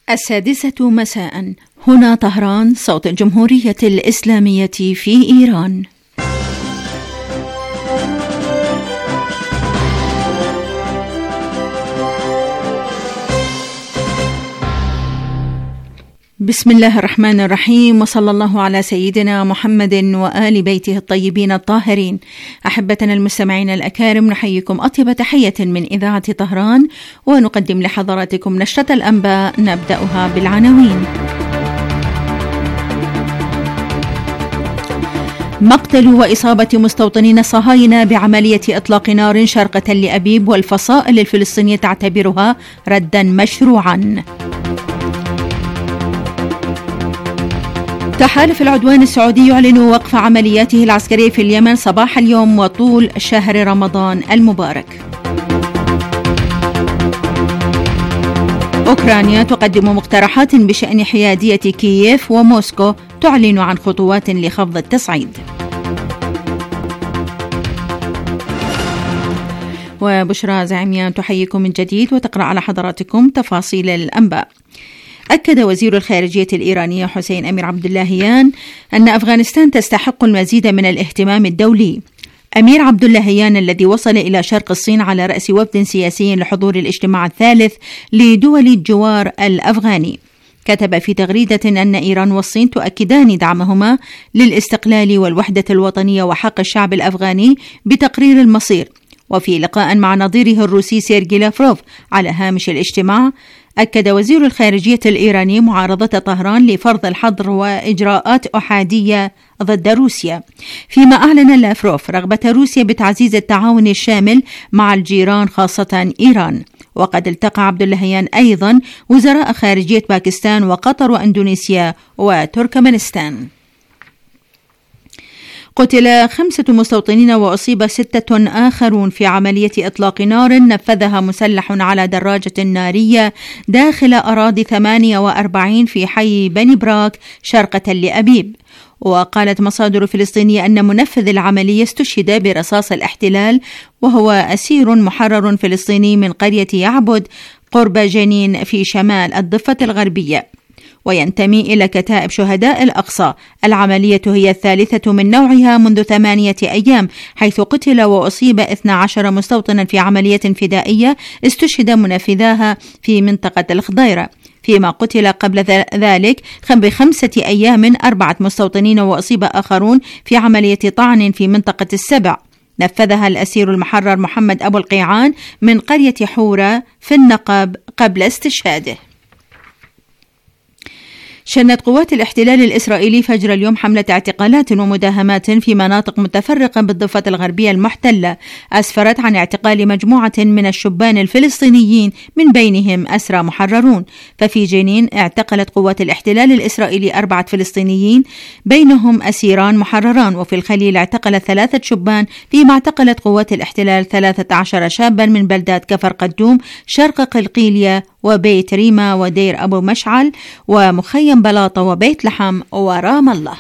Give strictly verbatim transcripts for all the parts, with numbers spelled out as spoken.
السادسة مساء، هنا طهران، صوت الجمهورية الإسلامية في إيران. بسم الله الرحمن الرحيم، وصلى الله على سيدنا محمد وآل بيته الطيبين الطاهرين. أحبتنا المستمعين الأكارم، نحييكم أطيب تحية من إذاعة طهران، ونقدم لحضراتكم نشرة الأنباء نبدأها بالعناوين. مقتل وإصابة مستوطنين صهاينة بعملية إطلاق نار شرق تل أبيب، والفصائل الفلسطينية تعتبرها ردا مشروعا. تحالف العدوان السعودي يعلن وقف عملياته العسكرية في اليمن صباح اليوم وطول شهر رمضان المبارك. أوكرانيا تقدم مقترحات بشأن حيادية كييف، وموسكو تعلن عن خطوات لخفض التصعيد. وبشرى زعيميان تحييكم من جديد وتقرأ على حضراتكم تفاصيل الأنباء. أكد وزير الخارجية الإيراني حسين أمير عبد اللهيان أن أفغانستان تستحق المزيد من الاهتمام الدولي. أمير عبد اللهيان الذي وصل إلى شرق الصين على رأس وفد سياسي لحضور الاجتماع الثالث لدول الجوار الأفغاني، كتب في تغريدة أن إيران والصين تؤكدان دعمهما للاستقلال والوحدة الوطنية وحق الشعب الأفغاني بتقرير المصير. وفي لقاء مع نظيره الروسي سيرجي لافروف على هامش الاجتماع، أكد وزير الخارجية الإيراني معارضة طهران لفرض الحظر وإجراءات أحادية ضد روسيا، فيما أعلن لافروف رغبة روسيا بتعزيز التعاون الشامل مع الجيران خاصة إيران. وقد التقى عبد اللهيان أيضا وزراء خارجية باكستان وقطر وأندونيسيا وتركمانستان. قتل خمسة مستوطنين وأصيب ستة آخرون في عملية إطلاق نار نفذها مسلح على دراجة نارية داخل أراضي ثمانية وأربعين في حي بني براك شرق تل أبيب. وقالت مصادر فلسطينية أن منفذ العملية استشهد برصاص الاحتلال، وهو أسير محرر فلسطيني من قرية يعبد قرب جنين في شمال الضفة الغربية، وينتمي إلى كتائب شهداء الأقصى. العملية هي الثالثة من نوعها منذ ثمانية أيام، حيث قتل وأصيب اثنا عشر مستوطنا في عملية فدائية استشهد منفذاها في منطقة الخضيرة، فيما قتل قبل ذلك بخمسة أيام أربعة مستوطنين وأصيب آخرون في عملية طعن في منطقة السبع، نفذها الأسير المحرر محمد أبو القيعان من قرية حورة في النقب قبل استشهاده. شنت قوات الاحتلال الإسرائيلي فجر اليوم حملة اعتقالات ومداهمات في مناطق متفرقة بالضفة الغربية المحتلة، أسفرت عن اعتقال مجموعة من الشبان الفلسطينيين من بينهم أسرى محررون. ففي جنين اعتقلت قوات الاحتلال الإسرائيلي أربعة فلسطينيين بينهم أسيران محرران، وفي الخليل اعتقلت ثلاثة شبان، فيما اعتقلت قوات الاحتلال ثلاثة عشر شابا من بلدات كفر قدوم شرق قلقيلية وبيت ريما ودير أبو مشعل ومخيم بلاطة وبيت لحم ورام الله.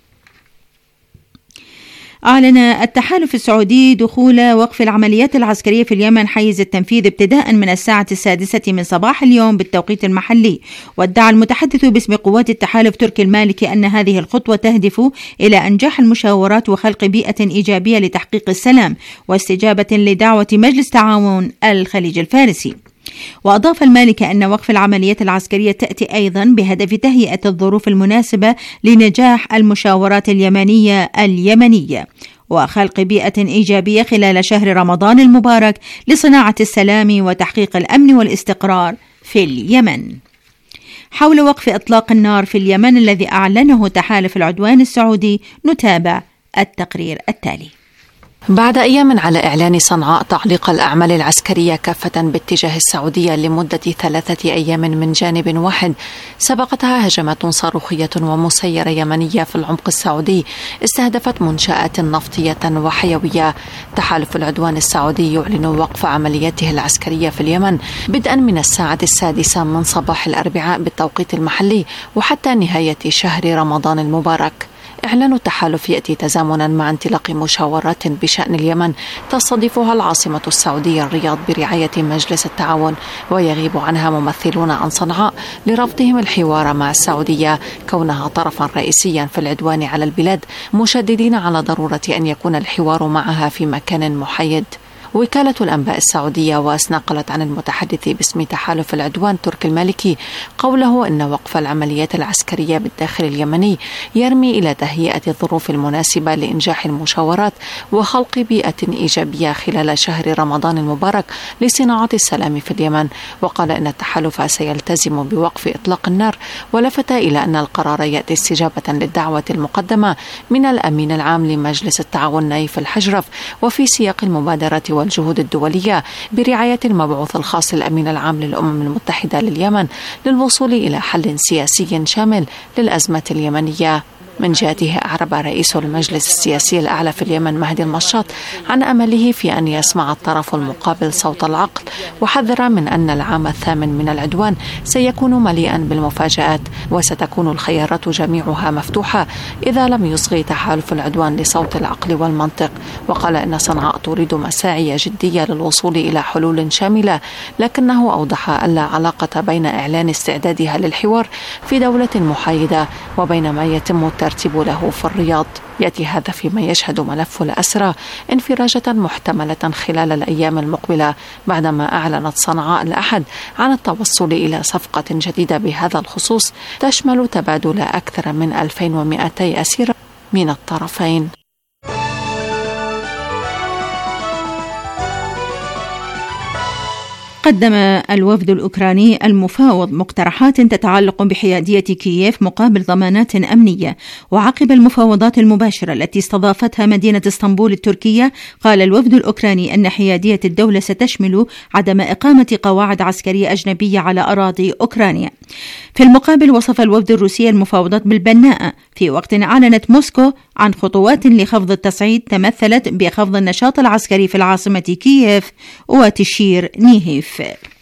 أعلن التحالف السعودي دخول وقف العمليات العسكرية في اليمن حيز التنفيذ ابتداء من الساعة السادسة من صباح اليوم بالتوقيت المحلي. وادعى المتحدث باسم قوات التحالف تركي المالكي أن هذه الخطوة تهدف إلى أنجاح المشاورات وخلق بيئة إيجابية لتحقيق السلام، واستجابة لدعوة مجلس تعاون الخليج الفارسي. وأضاف المالكي أن وقف العمليات العسكرية تأتي أيضا بهدف تهيئة الظروف المناسبة لنجاح المشاورات اليمنية اليمنية وخلق بيئة إيجابية خلال شهر رمضان المبارك لصناعة السلام وتحقيق الأمن والاستقرار في اليمن. حول وقف إطلاق النار في اليمن الذي أعلنه تحالف العدوان السعودي، نتابع التقرير التالي. بعد أيام على إعلان صنعاء تعليق الأعمال العسكرية كافة باتجاه السعودية لمدة ثلاثة أيام من جانب واحد، سبقتها هجمات صاروخية ومسيرة يمنية في العمق السعودي استهدفت منشآت نفطية وحيوية. تحالف العدوان السعودي يعلن وقف عملياته العسكرية في اليمن بدءا من الساعة السادسة من صباح الأربعاء بالتوقيت المحلي وحتى نهاية شهر رمضان المبارك. إعلان التحالف يأتي تزامنا مع انطلاق مشاورات بشأن اليمن تستضيفها العاصمة السعودية الرياض برعاية مجلس التعاون، ويغيب عنها ممثلون عن صنعاء لرفضهم الحوار مع السعودية كونها طرفا رئيسيا في العدوان على البلاد، مشددين على ضرورة أن يكون الحوار معها في مكان محايد. وكالة الأنباء السعودية واس نقلت عن المتحدث باسم تحالف العدوان تركي المالكي قوله إن وقف العمليات العسكرية بالداخل اليمني يرمي إلى تهيئة الظروف المناسبة لإنجاح المشاورات وخلق بيئة إيجابية خلال شهر رمضان المبارك لصناعة السلام في اليمن. وقال إن التحالف سيلتزم بوقف إطلاق النار، ولفت إلى أن القرار يأتي استجابة للدعوة المقدمة من الأمين العام لمجلس التعاون نايف الحجرف، وفي سياق المبادرة والجهود الدولية برعاية المبعوث الخاص الأمين العام للأمم المتحدة لليمن للوصول إلى حل سياسي شامل للأزمة اليمنية. من جهته أعرب رئيس المجلس السياسي الأعلى في اليمن مهدي المشاط عن أمله في أن يسمع الطرف المقابل صوت العقل، وحذر من أن العام الثامن من العدوان سيكون مليئا بالمفاجآت، وستكون الخيارات جميعها مفتوحة إذا لم يصغي تحالف العدوان لصوت العقل والمنطق. وقال إن صنعاء تريد مساعي جدية للوصول إلى حلول شاملة، لكنه أوضح أن لا علاقة بين إعلان استعدادها للحوار في دولة محايدة وبين ما يتم الترتيب له في الرياض. يأتي هذا فيما يشهد ملف الأسرى انفراجة محتملة خلال الأيام المقبلة، بعدما أعلنت صنعاء الأحد عن التوصل إلى صفقة جديدة بهذا الخصوص تشمل تبادل أكثر من ألفين ومئتي أسيرة من الطرفين. قدم الوفد الأوكراني المفاوض مقترحات تتعلق بحيادية كييف مقابل ضمانات أمنية. وعقب المفاوضات المباشرة التي استضافتها مدينة اسطنبول التركية، قال الوفد الأوكراني أن حيادية الدولة ستشمل عدم إقامة قواعد عسكرية أجنبية على أراضي أوكرانيا. في المقابل، وصف الوفد الروسي المفاوضات بالبناءة في وقت أعلنت موسكو عن خطوات لخفض التصعيد تمثلت بخفض النشاط العسكري في العاصمة كييف وتشير نيهيف.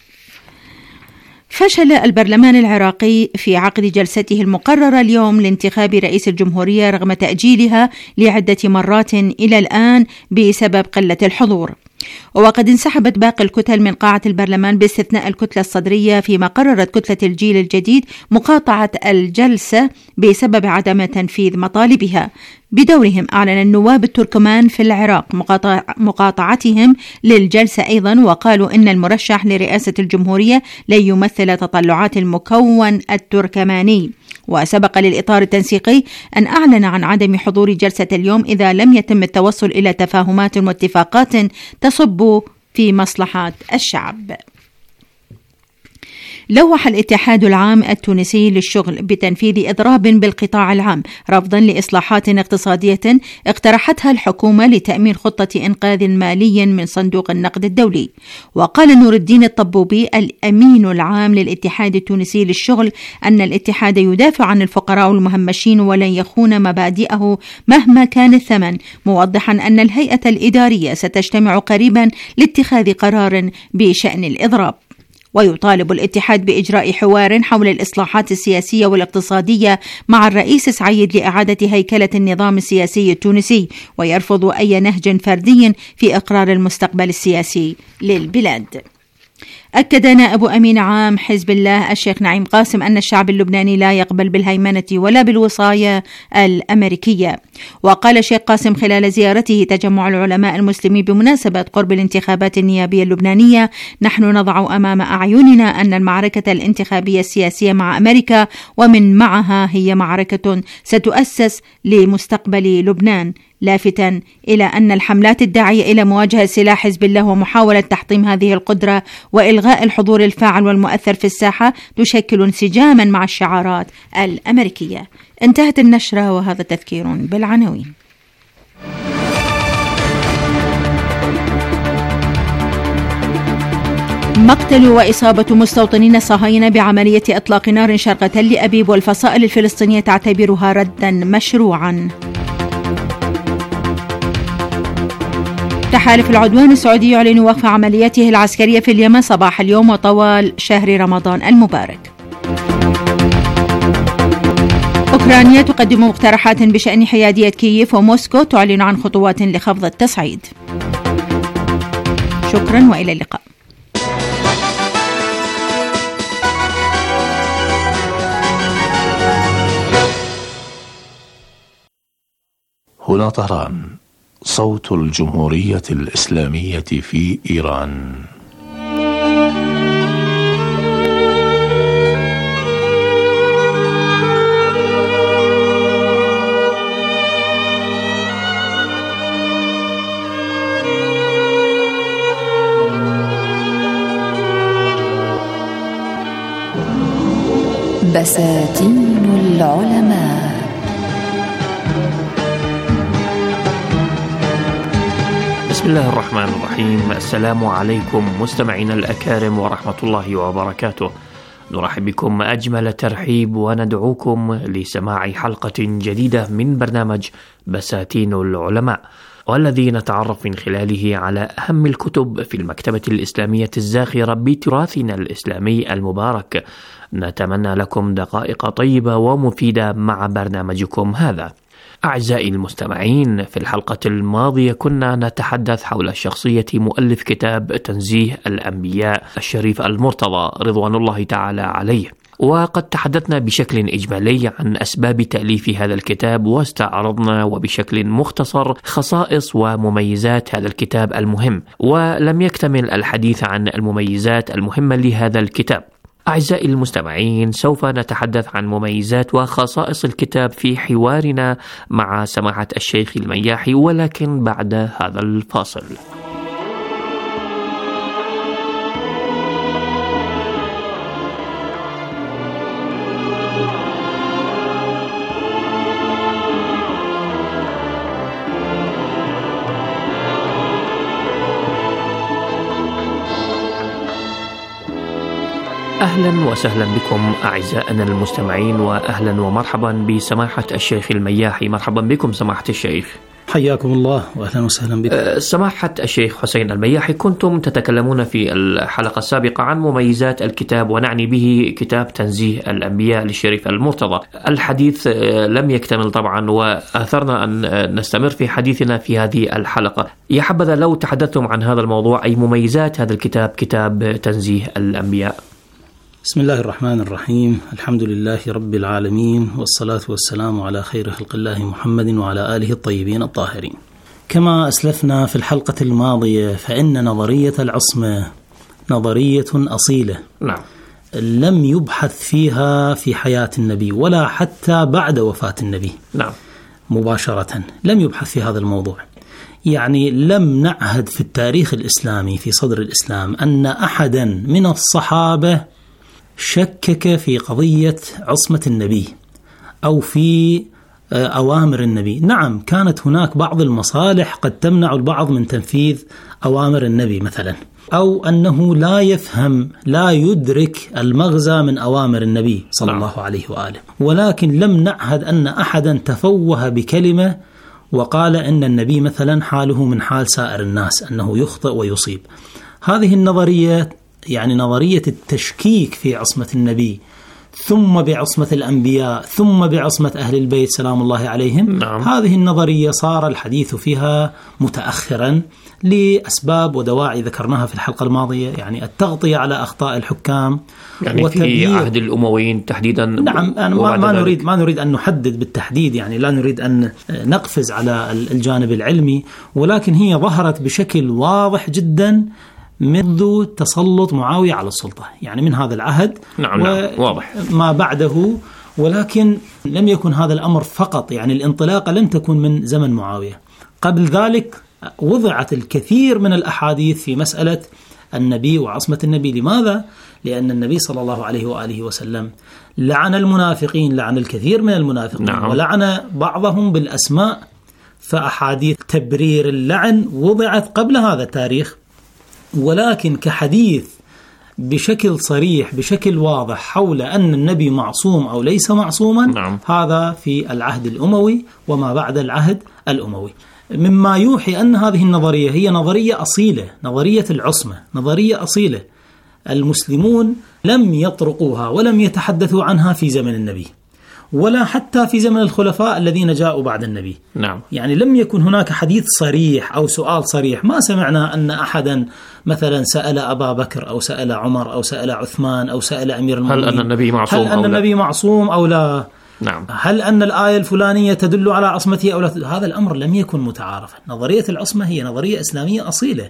فشل البرلمان العراقي في عقد جلسته المقررة اليوم لانتخاب رئيس الجمهورية رغم تأجيلها لعدة مرات إلى الآن بسبب قلة الحضور. وقد انسحبت باقي الكتل من قاعة البرلمان باستثناء الكتلة الصدرية، فيما قررت كتلة الجيل الجديد مقاطعة الجلسة بسبب عدم تنفيذ مطالبها. بدورهم أعلن النواب التركمان في العراق مقاطعتهم للجلسة أيضا، وقالوا إن المرشح لرئاسة الجمهورية لن يمثل تطلعات المكون التركماني. وسبق للإطار التنسيقي أن أعلن عن عدم حضور جلسة اليوم إذا لم يتم التوصل إلى تفاهمات واتفاقات تصب في مصلحة الشعب. لوح الاتحاد العام التونسي للشغل بتنفيذ إضراب بالقطاع العام رفضا لإصلاحات اقتصادية اقترحتها الحكومة لتأمين خطة إنقاذ مالي من صندوق النقد الدولي. وقال نور الدين الطبوبي الأمين العام للاتحاد التونسي للشغل أن الاتحاد يدافع عن الفقراء والمهمشين ولن يخون مبادئه مهما كان الثمن، موضحا أن الهيئة الإدارية ستجتمع قريبا لاتخاذ قرار بشأن الإضراب. ويطالب الاتحاد بإجراء حوار حول الإصلاحات السياسية والاقتصادية مع الرئيس سعيد لإعادة هيكلة النظام السياسي التونسي، ويرفض أي نهج فردي في إقرار المستقبل السياسي للبلاد. أكد نائب أمين عام حزب الله الشيخ نعيم قاسم أن الشعب اللبناني لا يقبل بالهيمنة ولا بالوصاية الأمريكية. وقال الشيخ قاسم خلال زيارته تجمع العلماء المسلمين بمناسبة قرب الانتخابات النيابية اللبنانية: نحن نضع أمام أعيننا أن المعركة الانتخابية السياسية مع أمريكا ومن معها هي معركة ستؤسس لمستقبل لبنان، لافتا إلى أن الحملات الداعية إلى مواجهة سلاح حزب الله ومحاولة تحطيم هذه القدرة وإلغاء الحضور الفاعل والمؤثر في الساحة تشكل انسجاما مع الشعارات الأمريكية. انتهت النشرة وهذا تذكير بالعناوين. مقتل وإصابة مستوطنين صهاينة بعملية إطلاق نار شرق تل أبيب، والفصائل الفلسطينية تعتبرها ردا مشروعا. تحالف العدوان السعودي يعلن وقف عملياته العسكرية في اليمن صباح اليوم وطوال شهر رمضان المبارك. أوكرانيا تقدم مقترحات بشأن حيادية كييف، وموسكو تعلن عن خطوات لخفض التصعيد. شكرا وإلى اللقاء. هنا طهران، صوت الجمهورية الإسلامية في إيران. بساتين العلماء. بسم الله الرحمن الرحيم. السلام عليكم مستمعينا الأكارم ورحمة الله وبركاته. نرحب بكم أجمل ترحيب وندعوكم لسماع حلقة جديدة من برنامج بساتين العلماء، والذي نتعرف من خلاله على أهم الكتب في المكتبة الإسلامية الزاخرة بتراثنا الإسلامي المبارك. نتمنى لكم دقائق طيبة ومفيدة مع برنامجكم هذا. أعزائي المستمعين، في الحلقة الماضية كنا نتحدث حول شخصية مؤلف كتاب تنزيه الأنبياء الشريف المرتضى رضوان الله تعالى عليه، وقد تحدثنا بشكل إجمالي عن أسباب تأليف هذا الكتاب، واستعرضنا وبشكل مختصر خصائص ومميزات هذا الكتاب المهم، ولم يكتمل الحديث عن المميزات المهمة لهذا الكتاب. أعزائي المستمعين، سوف نتحدث عن مميزات وخصائص الكتاب في حوارنا مع سماحة الشيخ المياحي، ولكن بعد هذا الفاصل. أهلا وسهلا بكم أعزائنا المستمعين، وأهلا ومرحبا بسماحة الشيخ المياحي. مرحبا بكم سماحة الشيخ. حياكم الله وأهلا وسهلا بكم. سماحة الشيخ حسين المياحي، كنتم تتكلمون في الحلقة السابقة عن مميزات الكتاب، ونعني به كتاب تنزيه الأنبياء للشريف المرتضى. الحديث لم يكتمل طبعا، وآثرنا أن نستمر في حديثنا في هذه الحلقة. يا حبذا لو تحدثتم عن هذا الموضوع، أي مميزات هذا الكتاب، كتاب تنزيه الأنبياء. بسم الله الرحمن الرحيم. الحمد لله رب العالمين، والصلاة والسلام على خير خلق الله محمد وعلى آله الطيبين الطاهرين. كما أسلفنا في الحلقة الماضية، فإن نظرية العصمة نظرية أصيلة. نعم. لم يبحث فيها في حياة النبي ولا حتى بعد وفاة النبي. نعم. مباشرة لم يبحث في هذا الموضوع. يعني لم نعهد في التاريخ الإسلامي في صدر الإسلام أن أحدا من الصحابة شكك في قضية عصمة النبي أو في أوامر النبي. نعم، كانت هناك بعض المصالح قد تمنع البعض من تنفيذ أوامر النبي مثلا، أو أنه لا يفهم لا يدرك المغزى من أوامر النبي صلى الله عليه وآله، ولكن لم نعهد أن أحدا تفوه بكلمة وقال أن النبي مثلا حاله من حال سائر الناس، أنه يخطئ ويصيب. هذه النظرية يعني نظرية التشكيك في عصمة النبي، ثم بعصمة الأنبياء، ثم بعصمة أهل البيت سلام الله عليهم. نعم. هذه النظرية صار الحديث فيها متأخرا لأسباب ودواعي ذكرناها في الحلقة الماضية، يعني التغطية على أخطاء الحكام، يعني في عهد الأمويين تحديدا. نعم، يعني ما, ما نريد ما نريد أن نحدد بالتحديد، يعني لا نريد أن نقفز على الجانب العلمي، ولكن هي ظهرت بشكل واضح جدا منذ تسلط معاوية على السلطة، يعني من هذا العهد. نعم. نعم. واضح. ما بعده، ولكن لم يكن هذا الأمر فقط، يعني الانطلاقة لم تكن من زمن معاوية. قبل ذلك وضعت الكثير من الأحاديث في مسألة النبي وعصمة النبي. لماذا؟ لأن النبي صلى الله عليه وآله وسلم لعن المنافقين، لعن الكثير من المنافقين. نعم. ولعن بعضهم بالأسماء، فأحاديث تبرير اللعن وضعت قبل هذا التاريخ، ولكن كحديث بشكل صريح بشكل واضح حول أن النبي معصوم أو ليس معصوما. نعم. هذا في العهد الأموي وما بعد العهد الأموي، مما يوحي أن هذه النظرية هي نظرية أصيلة، نظرية العصمة نظرية أصيلة. المسلمون لم يطرقوها ولم يتحدثوا عنها في زمن النبي، ولا حتى في زمن الخلفاء الذين جاءوا بعد النبي. نعم. يعني لم يكن هناك حديث صريح أو سؤال صريح، ما سمعنا أن أحدا مثلا سأل أبا بكر أو سأل عمر أو سأل عثمان أو سأل أمير المؤمنين هل أن النبي معصوم هل أن النبي معصوم أو لا؟ نعم. هل أن الآية الفلانية تدل على عصمته أو لا؟ هذا الأمر لم يكن متعارفا. نظرية العصمة هي نظرية إسلامية أصيلة،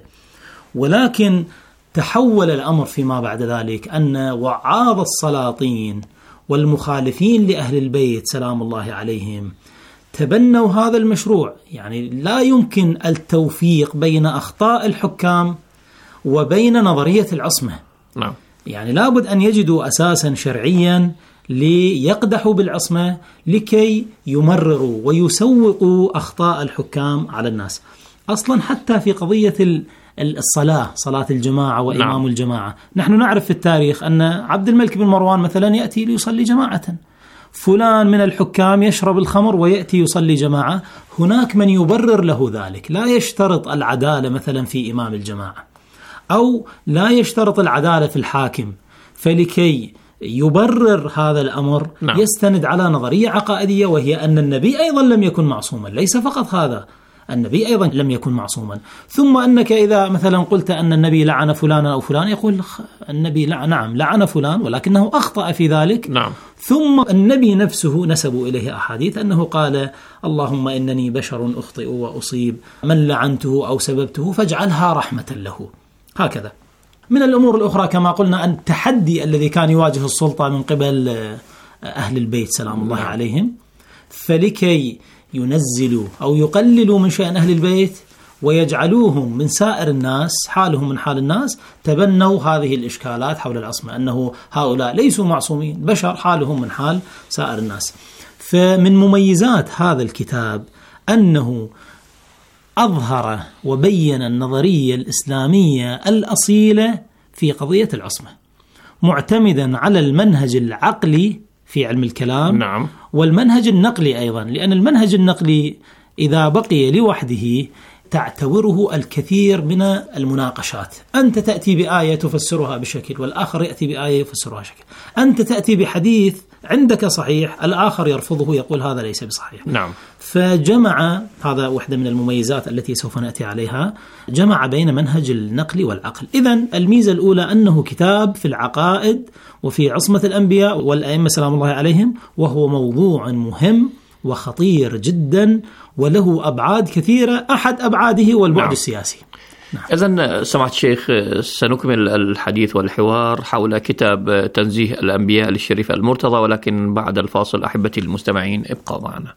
ولكن تحول الأمر فيما بعد ذلك أن وعاظ السلاطين والمخالفين لأهل البيت سلام الله عليهم تبنوا هذا المشروع. يعني لا يمكن التوفيق بين أخطاء الحكام وبين نظرية العصمة. نعم. يعني لابد أن يجدوا أساسا شرعيا ليقدحوا بالعصمة لكي يمرروا ويسوقوا أخطاء الحكام على الناس. أصلا حتى في قضية الصلاة، صلاة الجماعة وإمام نعم. الجماعة، نحن نعرف في التاريخ أن عبد الملك بن مروان مثلا يأتي ليصلي جماعة، فلان من الحكام يشرب الخمر ويأتي يصلي جماعة، هناك من يبرر له ذلك، لا يشترط العدالة مثلا في إمام الجماعة أو لا يشترط العدالة في الحاكم، فلكي يبرر هذا الأمر نعم. يستند على نظرية عقائدية، وهي أن النبي أيضا لم يكن معصوما. ليس فقط هذا، النبي أيضا لم يكن معصوما. ثم أنك إذا مثلا قلت أن النبي لعن فلانا أو فلان، يقول النبي لعن نعم لعن فلان ولكنه أخطأ في ذلك نعم. ثم النبي نفسه نسبوا إليه أحاديث أنه قال اللهم إنني بشر أخطئ وأصيب، من لعنته أو سببته فاجعلها رحمة له. هكذا. من الأمور الأخرى كما قلنا أن التحدي الذي كان يواجه السلطة من قبل أهل البيت سلام الله نعم. عليهم، فلكي ينزلوا أو يقللوا من شأن أهل البيت ويجعلوهم من سائر الناس، حالهم من حال الناس، تبنوا هذه الإشكالات حول العصمة، أنه هؤلاء ليسوا معصومين، بشر حالهم من حال سائر الناس. فمن مميزات هذا الكتاب أنه أظهر وبين النظرية الإسلامية الأصيلة في قضية العصمة، معتمدا على المنهج العقلي في علم الكلام نعم. والمنهج النقلي أيضا، لأن المنهج النقلي إذا بقي لوحده تعتبره الكثير من المناقشات. أنت تأتي بآية تفسرها بشكل والآخر يأتي بآية يفسرها شكل، أنت تأتي بحديث عندك صحيح الآخر يرفضه يقول هذا ليس بصحيح نعم. فجمع، هذا واحدة من المميزات التي سوف نأتي عليها، جمع بين منهج النقل والعقل. إذن الميزة الأولى أنه كتاب في العقائد وفي عصمة الأنبياء والأئمة سلام الله عليهم، وهو موضوع مهم وخطير جدا وله أبعاد كثيرة، أحد أبعاده والبعد نعم. السياسي. نعم. إذن سمعت الشيخ سنكمل الحديث والحوار حول كتاب تنزيه الأنبياء للشريف المرتضى، ولكن بعد الفاصل. أحبتي المستمعين ابقوا معنا.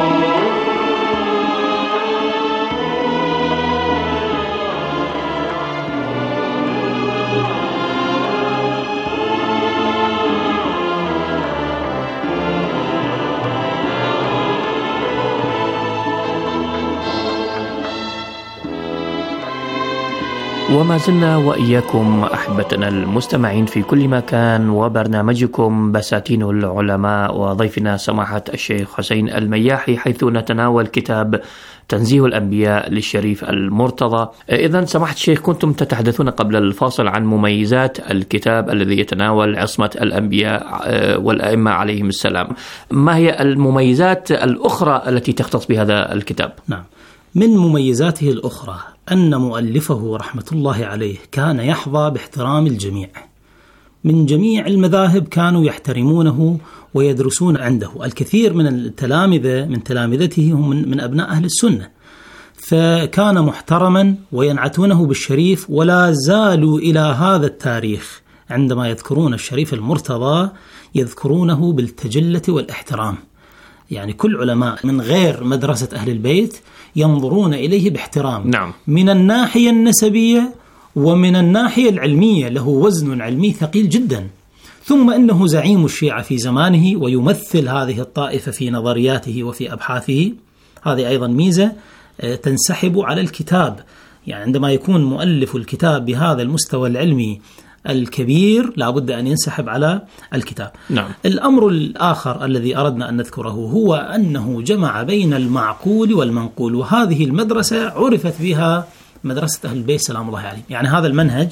وما زلنا وإياكم أحبتنا المستمعين في كل مكان، وبرنامجكم بساتين العلماء، وضيفنا سماحة الشيخ حسين المياحي، حيث نتناول كتاب تنزيه الأنبياء للشريف المرتضى. إذن سماحة الشيخ، كنتم تتحدثون قبل الفاصل عن مميزات الكتاب الذي يتناول عصمة الأنبياء والأئمة عليهم السلام. ما هي المميزات الأخرى التي تختص بهذا الكتاب؟ نعم، من مميزاته الأخرى أن مؤلفه رحمة الله عليه كان يحظى باحترام الجميع، من جميع المذاهب كانوا يحترمونه ويدرسون عنده. الكثير من التلامذة من تلامذته هم من, من أبناء أهل السنة، فكان محترما وينعتونه بالشريف، ولا زالوا إلى هذا التاريخ عندما يذكرون الشريف المرتضى يذكرونه بالتجلة والاحترام. يعني كل علماء من غير مدرسة أهل البيت ينظرون إليه باحترام نعم. من الناحية النسبية ومن الناحية العلمية، له وزن علمي ثقيل جدا. ثم إنه زعيم الشيعة في زمانه ويمثل هذه الطائفة في نظرياته وفي أبحاثه، هذه أيضا ميزة تنسحب على الكتاب. يعني عندما يكون مؤلف الكتاب بهذا المستوى العلمي الكبير لابد أن ينسحب على الكتاب نعم. الأمر الآخر الذي أردنا أن نذكره هو أنه جمع بين المعقول والمنقول، وهذه المدرسة عرفت بها مدرسة أهل البيت سلام الله عليهم. يعني هذا المنهج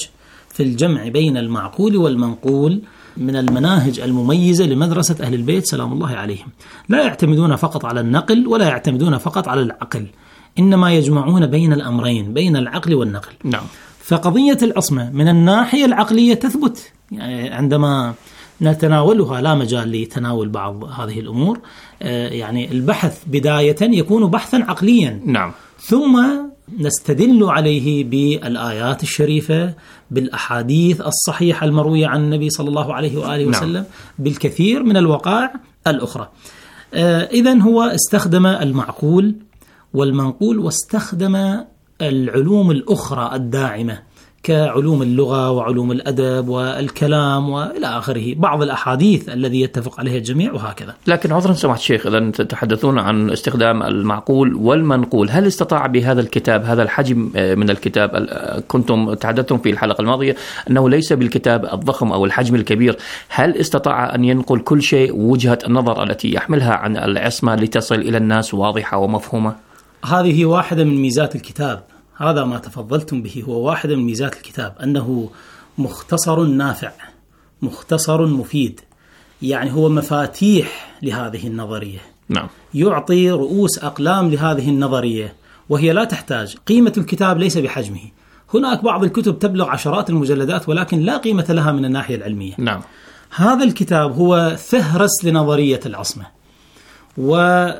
في الجمع بين المعقول والمنقول من المناهج المميزة لمدرسة أهل البيت سلام الله عليهم. لا يعتمدون فقط على النقل ولا يعتمدون فقط على العقل، إنما يجمعون بين الأمرين، بين العقل والنقل. نعم. فقضية العصمة من الناحية العقلية تثبت، يعني عندما نتناولها لا مجال لتناول بعض هذه الأمور، يعني البحث بداية يكون بحثا عقليا. نعم. ثم نستدل عليه بالآيات الشريفة، بالأحاديث الصحيحة المروية عن النبي صلى الله عليه وآله وسلم، نعم. بالكثير من الوقائع الأخرى. إذن هو استخدم المعقول والمنقول، واستخدم العلوم الأخرى الداعمة كعلوم اللغة وعلوم الأدب والكلام وإلى آخره، بعض الأحاديث الذي يتفق عليها الجميع وهكذا. لكن عذرا سماحة الشيخ، إذا تتحدثون عن استخدام المعقول والمنقول، هل استطاع بهذا الكتاب، هذا الحجم من الكتاب، كنتم تحدثتم في الحلقة الماضية أنه ليس بالكتاب الضخم أو الحجم الكبير، هل استطاع أن ينقل كل شيء وجهة النظر التي يحملها عن العصمة لتصل إلى الناس واضحة ومفهومة؟ هذه واحدة من ميزات الكتاب، هذا ما تفضلتم به هو واحدة من ميزات الكتاب، أنه مختصر نافع، مختصر مفيد، يعني هو مفاتيح لهذه النظرية. نعم. يعطي رؤوس أقلام لهذه النظرية، وهي لا تحتاج. قيمة الكتاب ليس بحجمه، هناك بعض الكتب تبلغ عشرات المجلدات ولكن لا قيمة لها من الناحية العلمية. نعم. هذا الكتاب هو فهرس لنظرية العصمة، و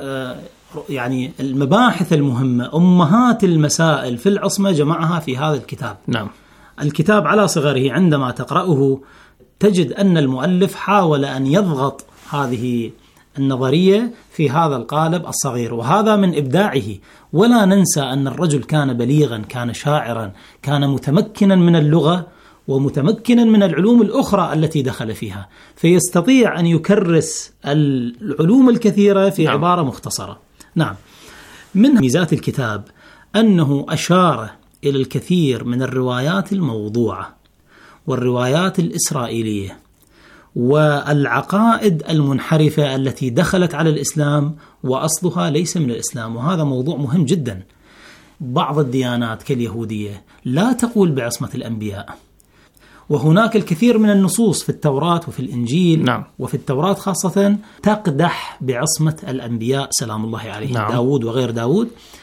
يعني المباحث المهمة، أمهات المسائل في العصمة جمعها في هذا الكتاب. نعم. الكتاب على صغره عندما تقرأه تجد أن المؤلف حاول أن يضغط هذه النظرية في هذا القالب الصغير، وهذا من إبداعه. ولا ننسى أن الرجل كان بليغا، كان شاعرا، كان متمكنا من اللغة ومتمكنا من العلوم الأخرى التي دخل فيها، فيستطيع أن يكرس العلوم الكثيرة في نعم. عبارة مختصرة. نعم. من ميزات الكتاب أنه أشار إلى الكثير من الروايات الموضوعة والروايات الإسرائيلية والعقائد المنحرفة التي دخلت على الإسلام وأصلها ليس من الإسلام، وهذا موضوع مهم جدا. بعض الديانات كاليهودية لا تقول بعصمة الأنبياء، وهناك الكثير من النصوص في التوراة وفي الإنجيل نعم. وفي التوراة خاصة تقدح بعصمة الأنبياء سلام الله عليهم، نعم. داود وغير داود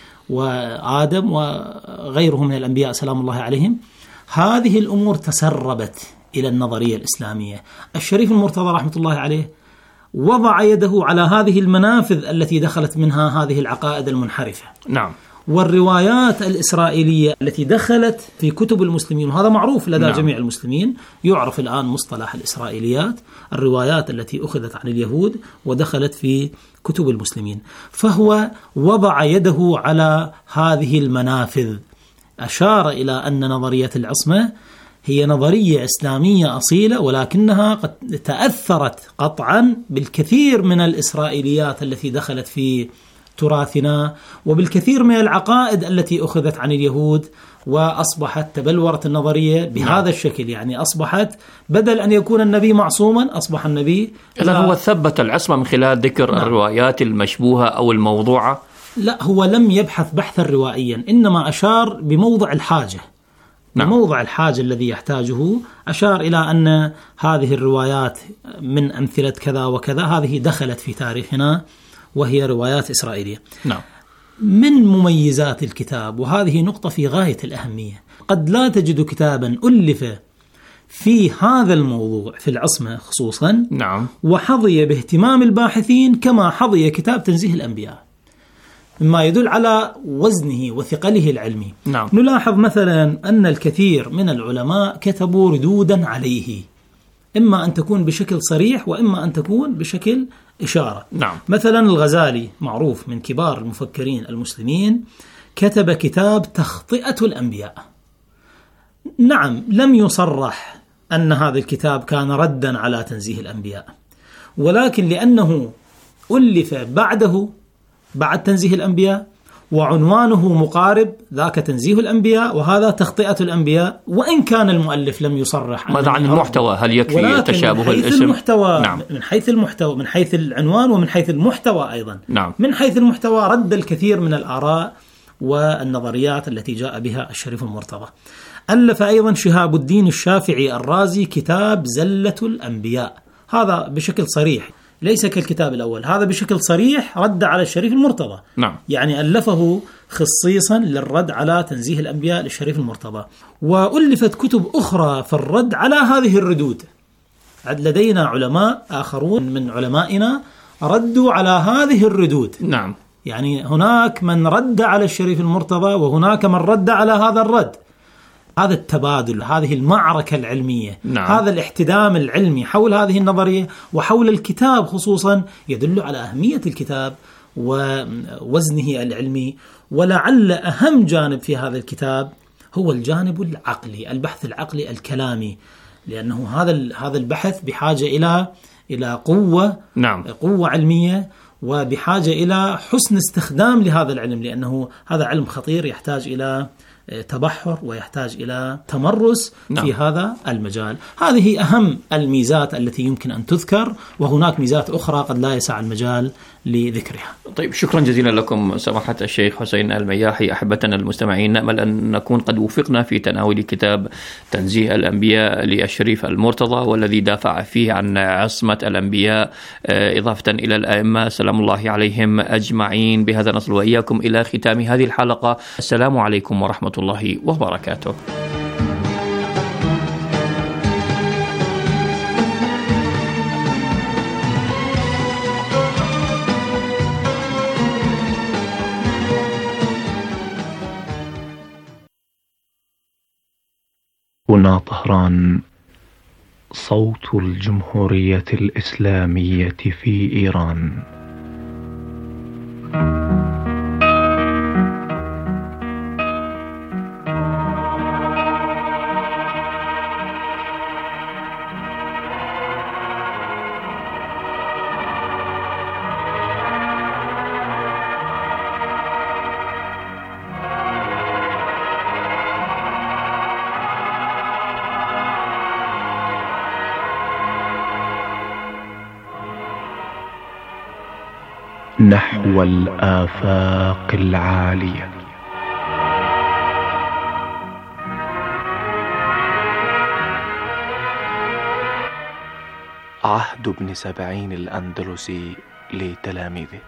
وآدم وغيرهم من الأنبياء سلام الله عليهم. هذه الأمور تسربت إلى النظرية الإسلامية. الشريف المرتضى رحمة الله عليه وضع يده على هذه المنافذ التي دخلت منها هذه العقائد المنحرفة. نعم. والروايات الإسرائيلية التي دخلت في كتب المسلمين، وهذا معروف لدى نعم. جميع المسلمين، يعرف الآن مصطلح الإسرائيليات، الروايات التي أخذت عن اليهود ودخلت في كتب المسلمين. فهو وضع يده على هذه المنافذ، أشار إلى أن نظرية العصمة هي نظرية إسلامية أصيلة، ولكنها قد تأثرت قطعا بالكثير من الإسرائيليات التي دخلت في تراثنا وبالكثير من العقائد التي أخذت عن اليهود، وأصبحت تبلورت النظرية بهذا نعم. الشكل، يعني أصبحت بدل أن يكون النبي معصوما أصبح النبي. إذن هو ثبت العصمة من خلال ذكر نعم. الروايات المشبوهة أو الموضوعة. لا، هو لم يبحث بحثا روائيا، إنما أشار بموضع الحاجة نعم. بموضع الحاجة الذي يحتاجه، أشار إلى أن هذه الروايات من أمثلة كذا وكذا هذه دخلت في تاريخنا وهي روايات إسرائيلية. نعم. من مميزات الكتاب، وهذه نقطة في غاية الأهمية، قد لا تجد كتابا ألف في هذا الموضوع في العصمة خصوصا نعم. وحظي باهتمام الباحثين كما حظي كتاب تنزيه الأنبياء، مما يدل على وزنه وثقله العلمي. نعم. نلاحظ مثلا أن الكثير من العلماء كتبوا ردودا عليه، إما أن تكون بشكل صريح وإما أن تكون بشكل إشارة. نعم. مثلا الغزالي معروف من كبار المفكرين المسلمين، كتب كتاب تخطئة الأنبياء. نعم، لم يصرح أن هذا الكتاب كان ردا على تنزيه الأنبياء، ولكن لأنه ألف بعده بعد تنزيه الأنبياء وعنوانه مقارب، ذاك تنزيه الأنبياء وهذا تخطئة الأنبياء، وإن كان المؤلف لم يصرح. ماذا عن المحتوى؟ هل يكفي تشابه الاسم؟ المحتوى نعم. من حيث المحتوى، من حيث العنوان ومن حيث المحتوى أيضا. نعم. من حيث المحتوى رد الكثير من الآراء والنظريات التي جاء بها الشريف المرتضى. ألف أيضا شهاب الدين الشافعي الرازي كتاب زلة الأنبياء، هذا بشكل صريح ليس كالكتاب الأول، هذا بشكل صريح رد على الشريف المرتضى. نعم. يعني ألفه خصيصا للرد على تنزيه الأنبياء للشريف المرتضى. وألفت كتب أخرى في الرد على هذه الردود. لدينا علماء آخرون من علمائنا ردوا على هذه الردود. نعم. يعني هناك من رد على الشريف المرتضى وهناك من رد على هذا الرد. هذا التبادل، هذه المعركة العلمية، نعم. هذا الاحتدام العلمي حول هذه النظرية وحول الكتاب خصوصا يدل على أهمية الكتاب ووزنه العلمي. ولعل أهم جانب في هذا الكتاب هو الجانب العقلي، البحث العقلي الكلامي، لأنه هذا هذا البحث بحاجة إلى إلى قوة نعم. قوة علمية، وبحاجة إلى حسن استخدام لهذا العلم، لأنه هذا علم خطير يحتاج إلى تبحر ويحتاج إلى تمرس نعم. في هذا المجال. هذه أهم الميزات التي يمكن أن تذكر، وهناك ميزات أخرى قد لا يسع المجال لذكرها. طيب، شكرا جزيلا لكم سماحة الشيخ حسين المياحي. أحبتنا المستمعين، نأمل أن نكون قد وفقنا في تناول كتاب تنزيه الأنبياء للشريف المرتضى، والذي دافع فيه عن عصمة الأنبياء إضافة إلى الأئمة سلام الله عليهم أجمعين. بهذا نصل وإياكم إلى ختام هذه الحلقة. السلام عليكم ورحمة الله وبركاته. هنا طهران، صوت الجمهورية الإسلامية في إيران. نحو الآفاق العالية. عهد ابن سبعين الأندلسي لتلاميذه.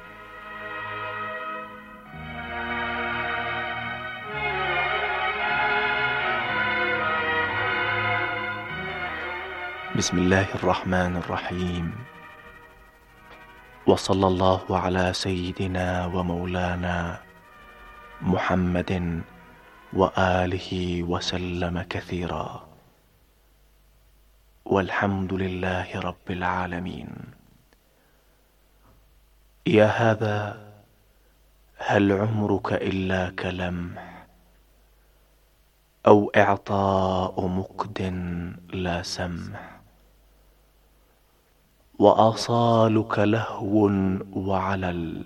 بسم الله الرحمن الرحيم، وصلى الله على سيدنا ومولانا محمد وآله وسلم كثيرا، والحمد لله رب العالمين. يا هذا هل عمرك إلا كلمح، أو إعطاء مقد لا سمح، وآصالك لهو وعلل،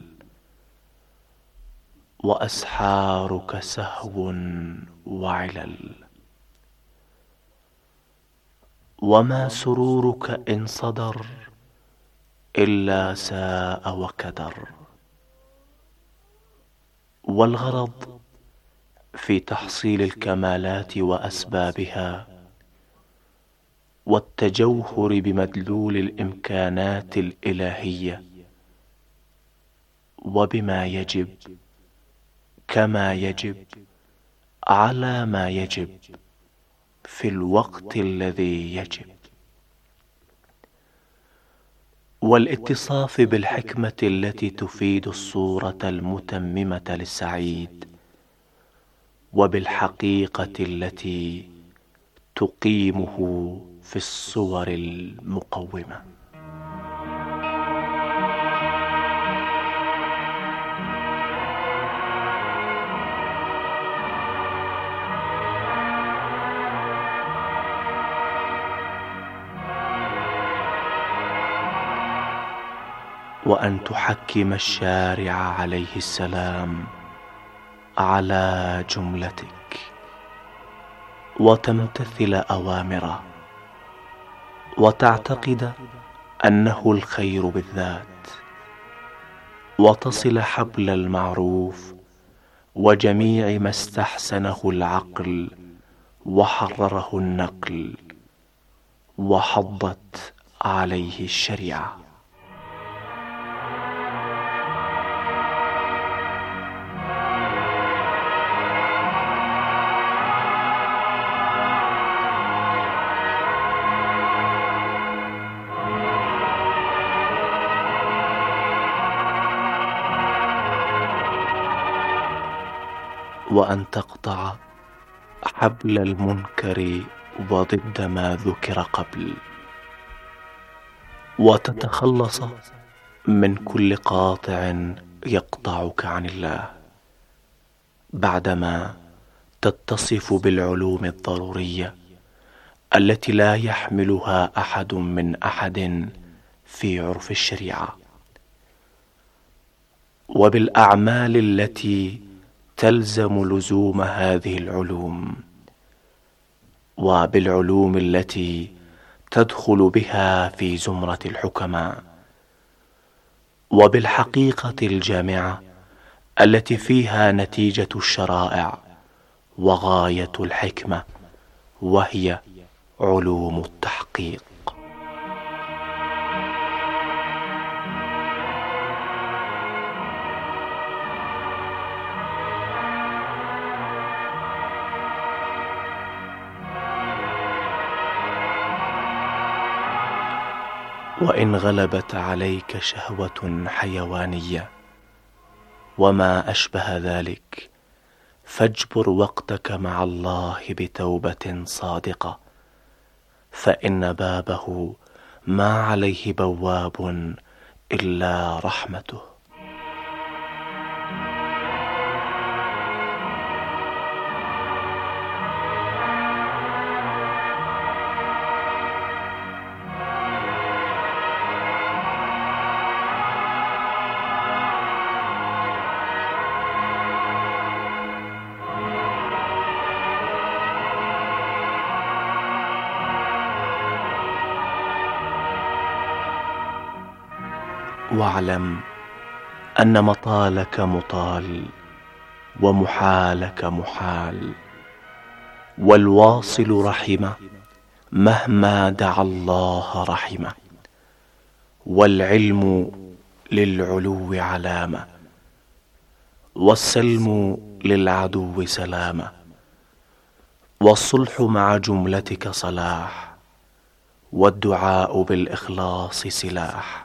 وأسحارك سهو وعلل، وما سرورك إن صدر إلا ساء وكدر. والغرض في تحصيل الكمالات وأسبابها، والتجوهر بمدلول الإمكانات الإلهية، وبما يجب كما يجب على ما يجب في الوقت الذي يجب، والاتصاف بالحكمة التي تفيد الصورة المتممة للسعيد، وبالحقيقة التي تقيمه في الصور المقومة. وأن تحكم الشارع عليه السلام على جملتك، وتمتثل أوامره، وتعتقد أنه الخير بالذات، وتصل حبل المعروف، وجميع ما استحسنه العقل وحرره النقل وحضت عليه الشريعة. وأن تقطع حبل المنكر وضد ما ذكر قبل، وتتخلص من كل قاطع يقطعك عن الله، بعدما تتصف بالعلوم الضرورية التي لا يحملها أحد من أحد في عرف الشريعة، وبالأعمال التي تلزم لزوم هذه العلوم، وبالعلوم التي تدخل بها في زمرة الحكماء، وبالحقيقة الجامعة التي فيها نتيجة الشرائع وغاية الحكمة، وهي علوم التحقيق. وإن غلبت عليك شهوة حيوانية وما أشبه ذلك، فاجبر وقتك مع الله بتوبة صادقة، فإن بابه ما عليه بواب إلا رحمته. واعلم أن مطالك مطال ومحالك محال، والواصل رحمه مهما دعا الله رحمه، والعلم للعلو علامة، والسلم للعدو سلامة، والصلح مع جملتك صلاح، والدعاء بالإخلاص سلاح.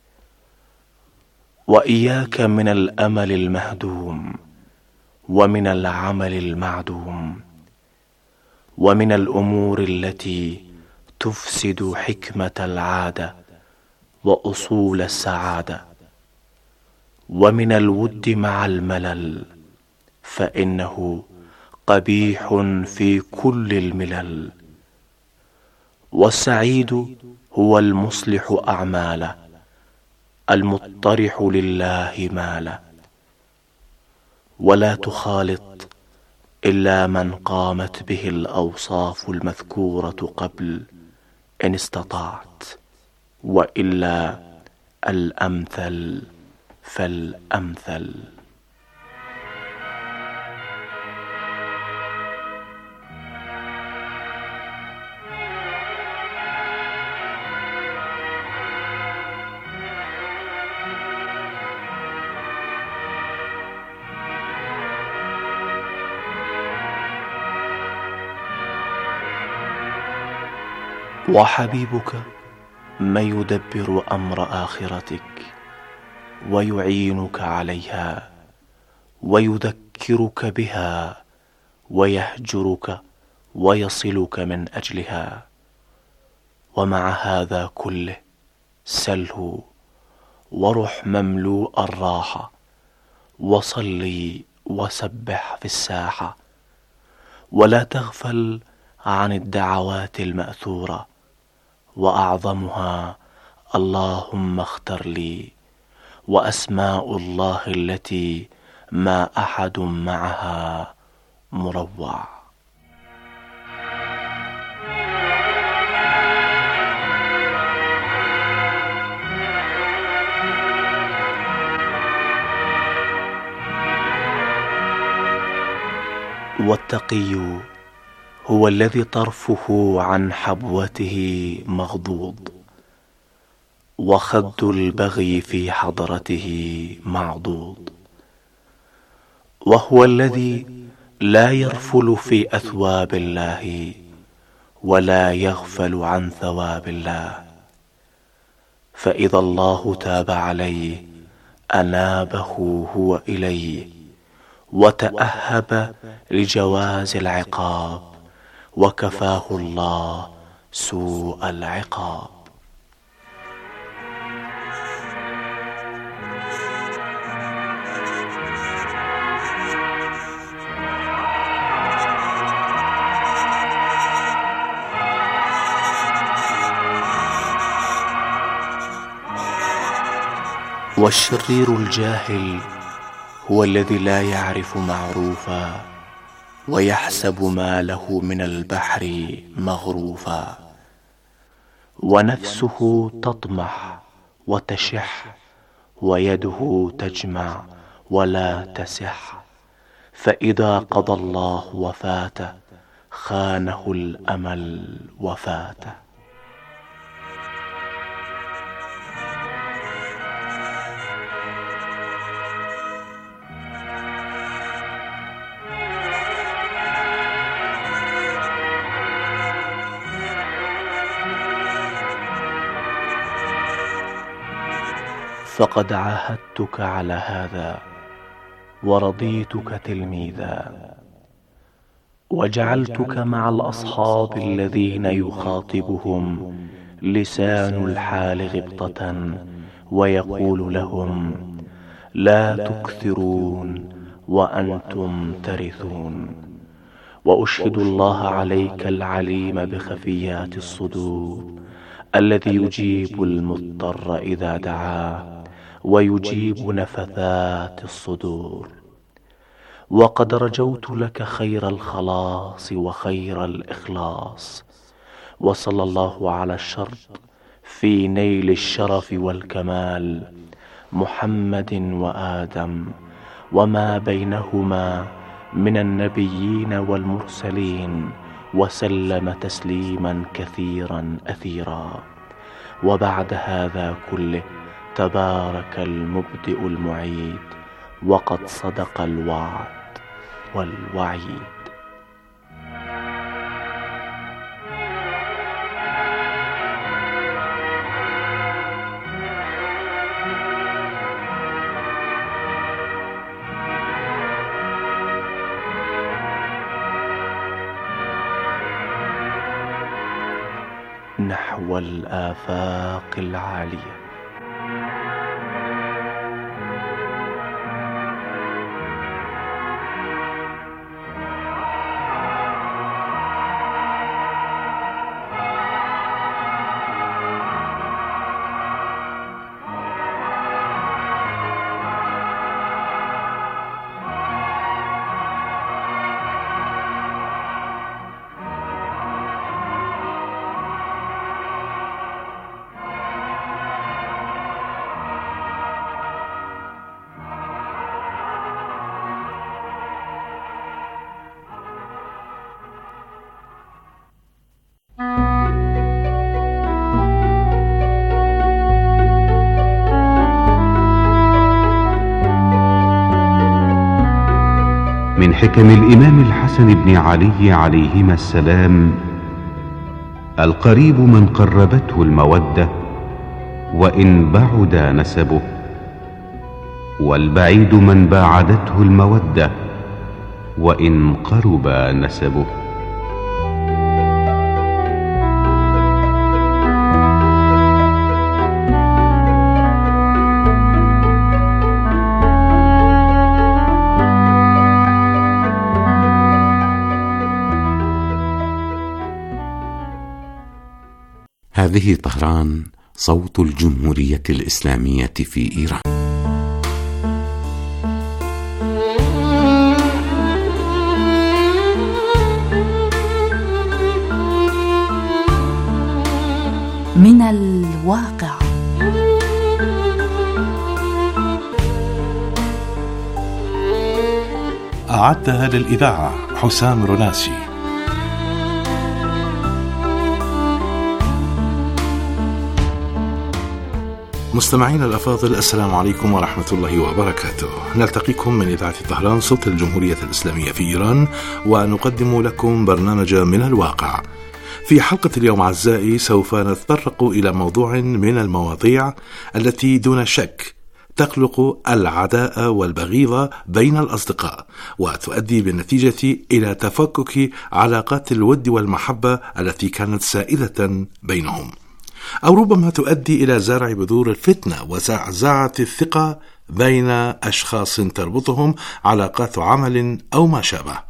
وإياك من الأمل المهدوم، ومن العمل المعدوم، ومن الأمور التي تفسد حكمة العادة وأصول السعادة، ومن الود مع الملل، فإنه قبيح في كل الملل. والسعيد هو المصلح أعماله، المطرح لله ماله. ولا تخالط إلا من قامت به الأوصاف المذكورة قبل إن استطعت، وإلا الأمثل فالأمثل. وحبيبك من يدبر أمر آخرتك ويعينك عليها ويذكرك بها ويهجرك ويصلك من أجلها. ومع هذا كله سله ورح مملوء الراحة، وصلي وسبح في الساحة، ولا تغفل عن الدعوات المأثورة، وأعظمها اللهم اختر لي، وأسماء الله التي ما أحد معها مروع. والتقي هو الذي طرفه عن حبوته مغضوض، وخد البغي في حضرته معضوض، وهو الذي لا يرفل في أثواب الله ولا يغفل عن ثواب الله، فإذا الله تاب عليه أنابه هو إليه، وتأهب لجواز العقاب، وكفاه الله سوء العقاب. والشرير الجاهل هو الذي لا يعرف معروفا ويحسب ما له من البحر مغروفا، ونفسه تطمح وتشح، ويده تجمع ولا تسح، فإذا قضى الله وفاته خانه الأمل وفاته. فقد عاهدتك على هذا ورضيتك تلميذا، وجعلتك مع الأصحاب الذين يخاطبهم لسان الحال غبطة ويقول لهم: لا تكثرون وأنتم ترثون. وأشهد الله عليك العليم بخفيات الصدور، الذي يجيب المضطر إذا دعاه ويجيب نفثات الصدور. وقد رجوت لك خير الخلاص وخير الإخلاص، وصلى الله على الشرط في نيل الشرف والكمال، محمد وآدم وما بينهما من النبيين والمرسلين، وسلم تسليما كثيرا أثيرا. وبعد هذا كله تبارك المبدئ المعيد، وقد صدق الوعد والوعيد. نحو الآفاق العالية. من حكم الإمام الحسن بن علي عليهما السلام: القريب من قربته المودة وإن بعد نسبه، والبعيد من باعدته المودة وإن قرب نسبه. هذه طهران، صوت الجمهورية الإسلامية في إيران. من الواقع. أعدها للإذاعة حسام رناسي. مستمعين الأفاضل، السلام عليكم ورحمة الله وبركاته. نلتقيكم من إذاعة طهران صوت الجمهورية الإسلامية في إيران، ونقدم لكم برنامج من الواقع. في حلقة اليوم أعزائي سوف نتطرق إلى موضوع من المواضيع التي دون شك تخلق العداء والبغيضة بين الأصدقاء، وتؤدي بالنتيجة إلى تفكك علاقات الود والمحبة التي كانت سائدة بينهم، أو ربما تؤدي إلى زرع بذور الفتنة وزعزعة الثقة بين أشخاص تربطهم علاقات عمل أو ما شابه،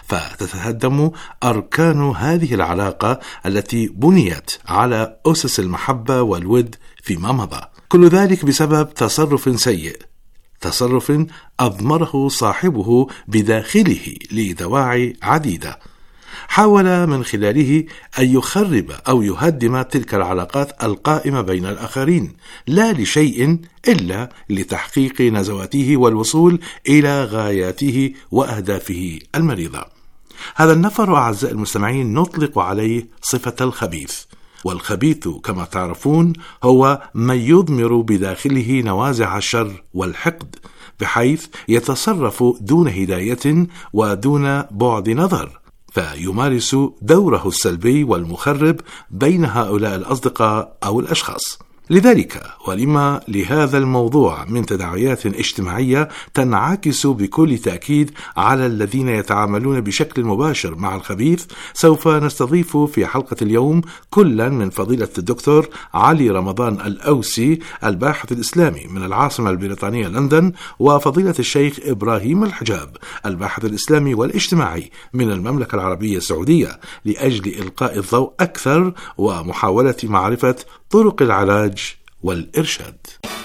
فتتهدم أركان هذه العلاقة التي بنيت على أسس المحبة والود فيما مضى. كل ذلك بسبب تصرف سيء، تصرف أضمره صاحبه بداخله لدواعي عديدة، حاول من خلاله أن يخرب أو يهدم تلك العلاقات القائمة بين الآخرين، لا لشيء إلا لتحقيق نزواته والوصول إلى غاياته وأهدافه المريضة. هذا النفر أعزائي المستمعين نطلق عليه صفة الخبيث، والخبيث كما تعرفون هو من يضمر بداخله نوازع الشر والحقد، بحيث يتصرف دون هداية ودون بعد نظر، فيمارس دوره السلبي والمخرب بين هؤلاء الأصدقاء أو الأشخاص. لذلك ولما لهذا الموضوع من تداعيات اجتماعية تنعكس بكل تأكيد على الذين يتعاملون بشكل مباشر مع الخبيث، سوف نستضيف في حلقة اليوم كلا من فضيلة الدكتور علي رمضان الأوسي الباحث الإسلامي من العاصمة البريطانية لندن، وفضيلة الشيخ إبراهيم الحجاب الباحث الإسلامي والاجتماعي من المملكة العربية السعودية، لأجل إلقاء الضوء أكثر ومحاولة معرفة طرق العلاج والإرشاد.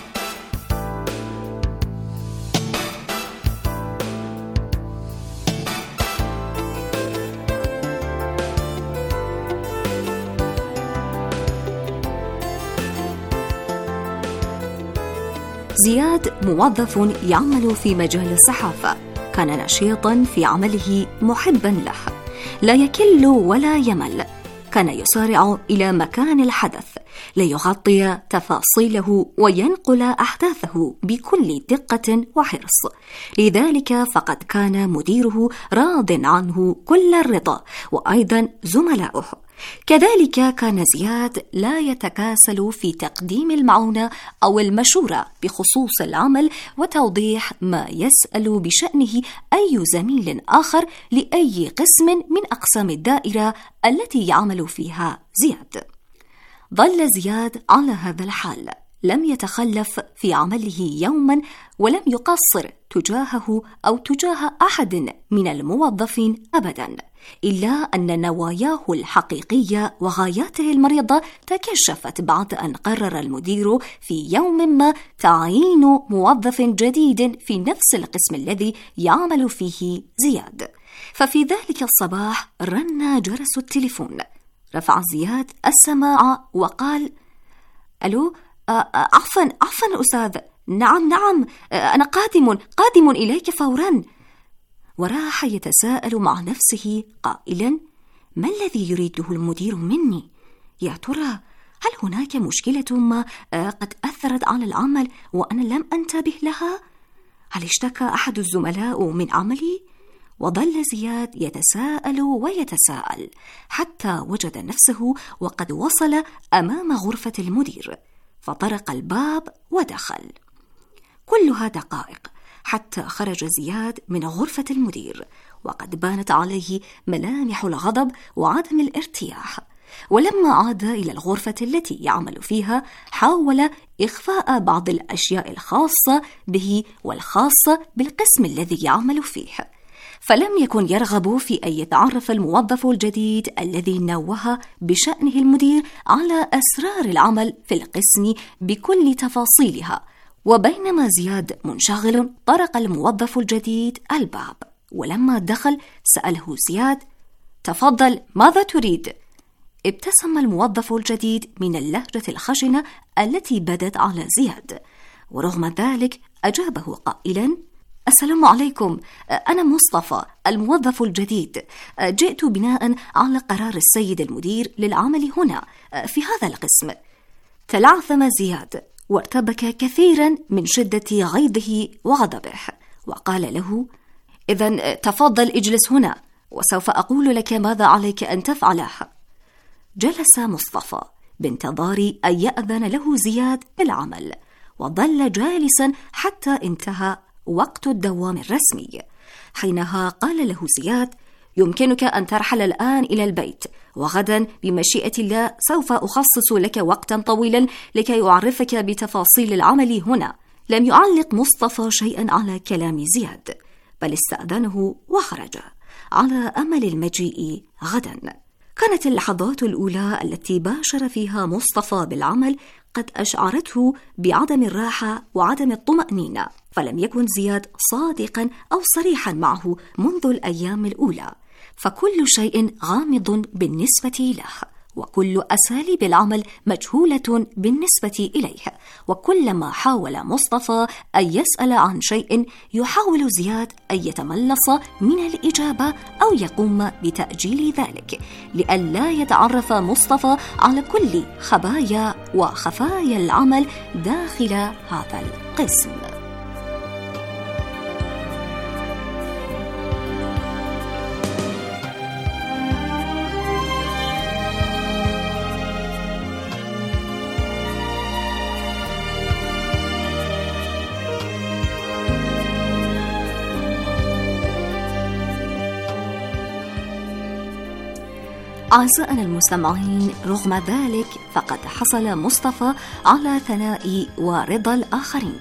زياد موظف يعمل في مجال الصحافة، كان نشيطا في عمله محبا له، لا يكل ولا يمل، كان يسارع إلى مكان الحدث ليغطي تفاصيله وينقل أحداثه بكل دقة وحرص. لذلك فقد كان مديره راض عنه كل الرضا، وأيضا زملاؤه. كذلك كان زياد لا يتكاسل في تقديم المعونة أو المشورة بخصوص العمل وتوضيح ما يسأل بشأنه أي زميل آخر لأي قسم من أقسام الدائرة التي يعمل فيها زياد. ظل زياد على هذا الحال، لم يتخلف في عمله يوما، ولم يقصر تجاهه أو تجاه أحد من الموظفين أبدا، إلا أن نواياه الحقيقية وغاياته المريضة تكشفت بعد أن قرر المدير في يوم ما تعيين موظف جديد في نفس القسم الذي يعمل فيه زياد. ففي ذلك الصباح رن جرس التليفون، رفع زياد السماعة وقال: ألو، عفوا عفوا أستاذ، نعم نعم أنا قادم قادم إليك فورا. وراح يتساءل مع نفسه قائلا: ما الذي يريده المدير مني؟ يا ترى هل هناك مشكلة ما قد أثرت على العمل وأنا لم أنتبه لها؟ هل اشتكى أحد الزملاء من عملي؟ وظل زياد يتساءل ويتساءل حتى وجد نفسه وقد وصل أمام غرفة المدير، فطرق الباب ودخل. كلها دقائق حتى خرج زياد من غرفة المدير وقد بانت عليه ملامح الغضب وعدم الارتياح. ولما عاد إلى الغرفة التي يعمل فيها حاول إخفاء بعض الأشياء الخاصة به والخاصة بالقسم الذي يعمل فيه، فلم يكن يرغب في أن يتعرف الموظف الجديد الذي نوه بشأنه المدير على أسرار العمل في القسم بكل تفاصيلها. وبينما زياد منشغل طرق الموظف الجديد الباب، ولما دخل سأله زياد: تفضل، ماذا تريد؟ ابتسم الموظف الجديد من اللهجة الخشنة التي بدت على زياد، ورغم ذلك أجابه قائلا: السلام عليكم، أنا مصطفى الموظف الجديد، جئت بناء على قرار السيد المدير للعمل هنا في هذا القسم. تلعثم زياد وارتبك كثيرا من شدة غيظه وغضبه، وقال له: إذن تفضل اجلس هنا وسوف أقول لك ماذا عليك أن تفعله. جلس مصطفى بانتظار أن يأذن له زياد بالعمل، وظل جالسا حتى انتهى وقت الدوام الرسمي. حينها قال له زياد: يمكنك أن ترحل الآن إلى البيت، وغدا بمشيئة الله سوف أخصص لك وقتا طويلا لكي أعرفك بتفاصيل العمل هنا. لم يعلق مصطفى شيئا على كلام زياد، بل استأذنه وخرج على أمل المجيء غدا. كانت اللحظات الأولى التي باشر فيها مصطفى بالعمل قد أشعرته بعدم الراحة وعدم الطمأنينة، فلم يكن زياد صادقا أو صريحا معه منذ الأيام الأولى، فكل شيء غامض بالنسبة له، وكل أساليب العمل مجهولة بالنسبة إليه. وكلما حاول مصطفى أن يسأل عن شيء يحاول زياد أن يتملص من الإجابة أو يقوم بتأجيل ذلك، لئلا يتعرف مصطفى على كل خبايا وخفايا العمل داخل هذا القسم. أعزائنا المستمعين، رغم ذلك فقد حصل مصطفى على ثناء ورضا الآخرين،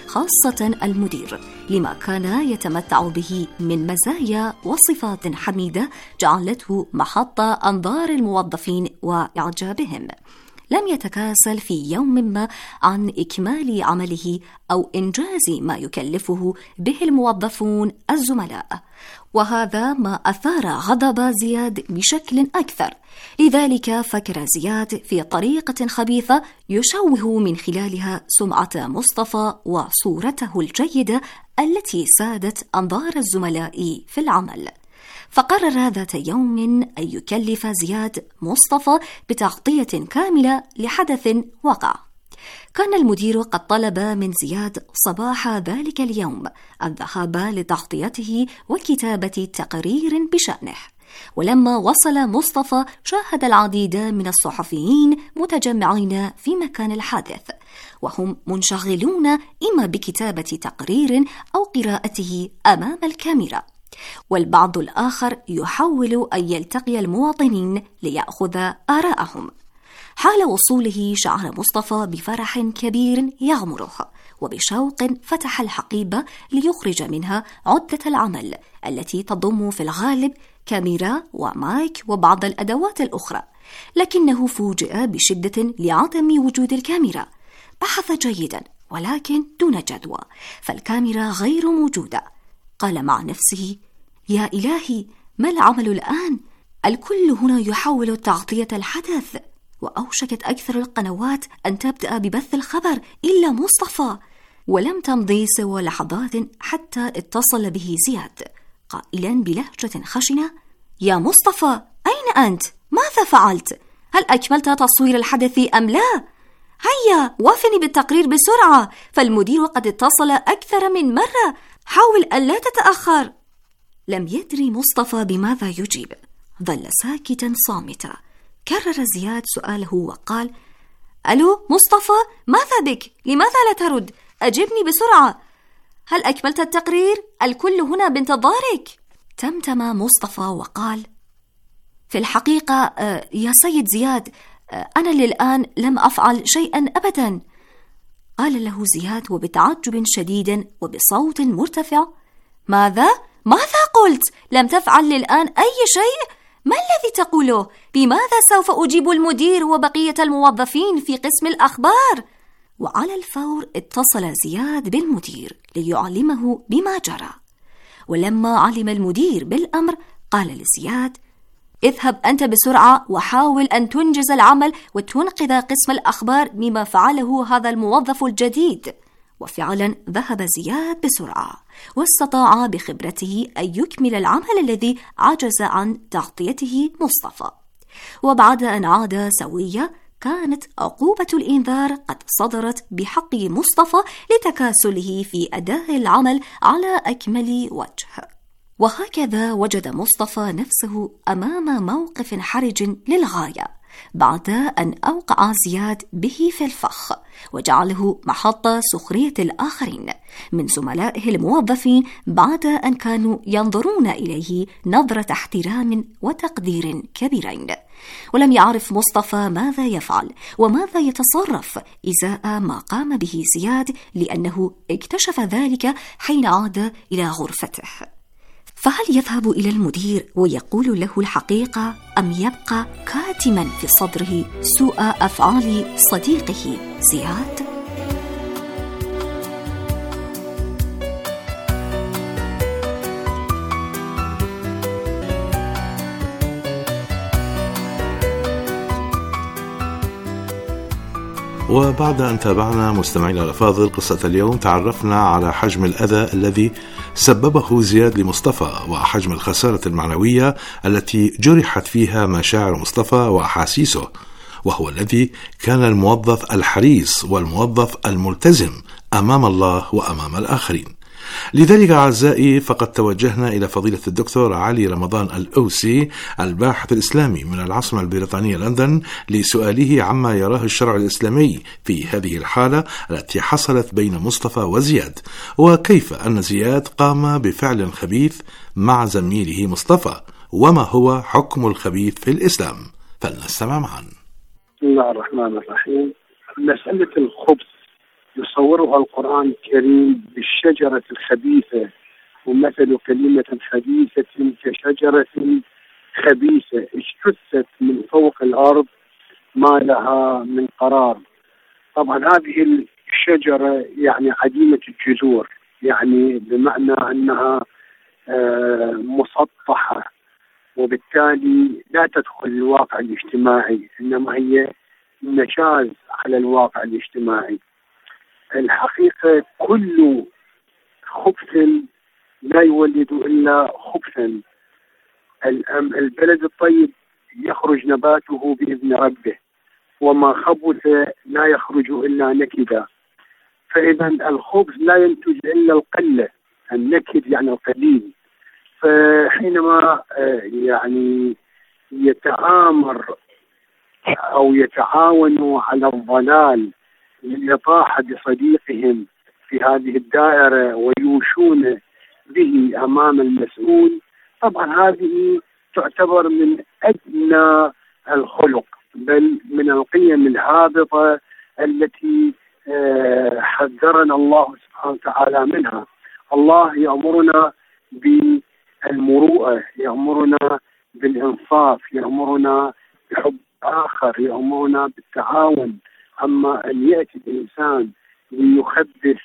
خاصة المدير، لما كان يتمتع به من مزايا وصفات حميدة جعلته محط أنظار الموظفين وإعجابهم. لم يتكاسل في يوم ما عن إكمال عمله أو إنجاز ما يكلفه به الموظفون الزملاء، وهذا ما أثار غضب زياد بشكل أكثر. لذلك فكر زياد في طريقة خبيثة يشوه من خلالها سمعة مصطفى وصورته الجيدة التي سادت أنظار الزملاء في العمل. فقرر ذات يوم أن يكلف زياد مصطفى بتغطية كاملة لحدث وقع. كان المدير قد طلب من زياد صباح ذلك اليوم الذهاب لتغطيته وكتابة تقرير بشأنه، ولما وصل مصطفى شاهد العديد من الصحفيين متجمعين في مكان الحادث، وهم منشغلون إما بكتابة تقرير أو قراءته أمام الكاميرا، والبعض الآخر يحاول أن يلتقي المواطنين ليأخذ آراءهم. حال وصوله شعر مصطفى بفرح كبير يغمره، وبشوق فتح الحقيبة ليخرج منها عدة العمل التي تضم في الغالب كاميرا ومايك وبعض الأدوات الأخرى، لكنه فوجئ بشدة لعدم وجود الكاميرا. بحث جيدا ولكن دون جدوى، فالكاميرا غير موجودة. قال مع نفسه: يا إلهي، ما العمل الآن؟ الكل هنا يحاول تغطية الحدث، وأوشكت أكثر القنوات أن تبدأ ببث الخبر إلا مصطفى. ولم تمضي سوى لحظات حتى اتصل به زياد قائلا بلهجة خشنة: يا مصطفى، أين أنت؟ ماذا فعلت؟ هل أكملت تصوير الحدث أم لا؟ هيا وافني بالتقرير بسرعة، فالمدير قد اتصل أكثر من مرة، حاول ألا تتأخر. لم يدري مصطفى بماذا يجيب، ظل ساكتا صامتا. كرر زياد سؤاله وقال: ألو مصطفى، ماذا بك؟ لماذا لا ترد؟ أجبني بسرعة. هل أكملت التقرير؟ الكل هنا بانتظارك. تمتم مصطفى وقال: في الحقيقة يا سيد زياد، أنا للآن لم أفعل شيئا أبدا. قال له زياد وبتعجب شديد وبصوت مرتفع: ماذا؟ ماذا قلت؟ لم تفعل للآن أي شيء؟ ما الذي تقوله؟ بماذا سوف أجيب المدير وبقية الموظفين في قسم الأخبار؟ وعلى الفور اتصل زياد بالمدير ليعلمه بما جرى. ولما علم المدير بالأمر قال لزياد: اذهب أنت بسرعة وحاول أن تنجز العمل وتنقذ قسم الأخبار مما فعله هذا الموظف الجديد. وفعلا ذهب زياد بسرعة واستطاع بخبرته أن يكمل العمل الذي عجز عن تغطيته مصطفى. وبعد أن عاد سوية كانت عقوبة الإنذار قد صدرت بحق مصطفى لتكاسله في أداء العمل على أكمل وجه. وهكذا وجد مصطفى نفسه أمام موقف حرج للغاية بعد أن أوقع زياد به في الفخ وجعله محط سخرية الآخرين من زملائه الموظفين بعد أن كانوا ينظرون إليه نظرة احترام وتقدير كبيرين. ولم يعرف مصطفى ماذا يفعل وماذا يتصرف إزاء ما قام به زياد، لأنه اكتشف ذلك حين عاد إلى غرفته. فهل يذهب إلى المدير ويقول له الحقيقة أم يبقى كاتما في صدره سوء أفعال صديقه زياد؟ وبعد أن تابعنا مستمعينا الأفاضل قصة اليوم، تعرفنا على حجم الأذى الذي سببه زياد لمصطفى وحجم الخسارة المعنوية التي جرحت فيها مشاعر مصطفى وأحاسيسه، وهو الذي كان الموظف الحريص والموظف الملتزم أمام الله وأمام الآخرين. لذلك أعزائي فقد توجهنا إلى فضيلة الدكتور علي رمضان الأوسي الباحث الإسلامي من العاصمة البريطانية لندن لسؤاله عما يراه الشرع الإسلامي في هذه الحالة التي حصلت بين مصطفى وزياد، وكيف أن زياد قام بفعل خبيث مع زميله مصطفى، وما هو حكم الخبيث في الإسلام. فلنستمع معا. بسم الله الرحمن الرحيم. مسألة الخبث يصورها القرآن الكريم بالشجرة الخبيثة، ومثل كلمة خبيثة كشجرة خبيثة اجتثت من فوق الأرض ما لها من قرار. طبعا هذه الشجرة يعني عديمة الجذور، يعني بمعنى أنها مسطحة، وبالتالي لا تدخل الواقع الاجتماعي، إنما هي نشاز على الواقع الاجتماعي. الحقيقة كل خبث لا يولد إلا خبثا. البلد الطيب يخرج نباته بإذن ربه، وما خبث لا يخرج إلا نكدا. فإذا الخبث لا ينتج إلا القلة، النكد يعني القليل. فحينما يعني يتآمر أو يتعاونوا على الضلال للإطاحة بصديقهم في هذه الدائرة ويوشون به أمام المسؤول، طبعا هذه تعتبر من أدنى الخلق، بل من القيم الهابطة التي حذرنا الله سبحانه وتعالى منها. الله يأمرنا بالمروءة، يأمرنا بالإنصاف، يأمرنا بحب آخر، يأمرنا بالتعاون. أما أن يأتي الإنسان ليخبث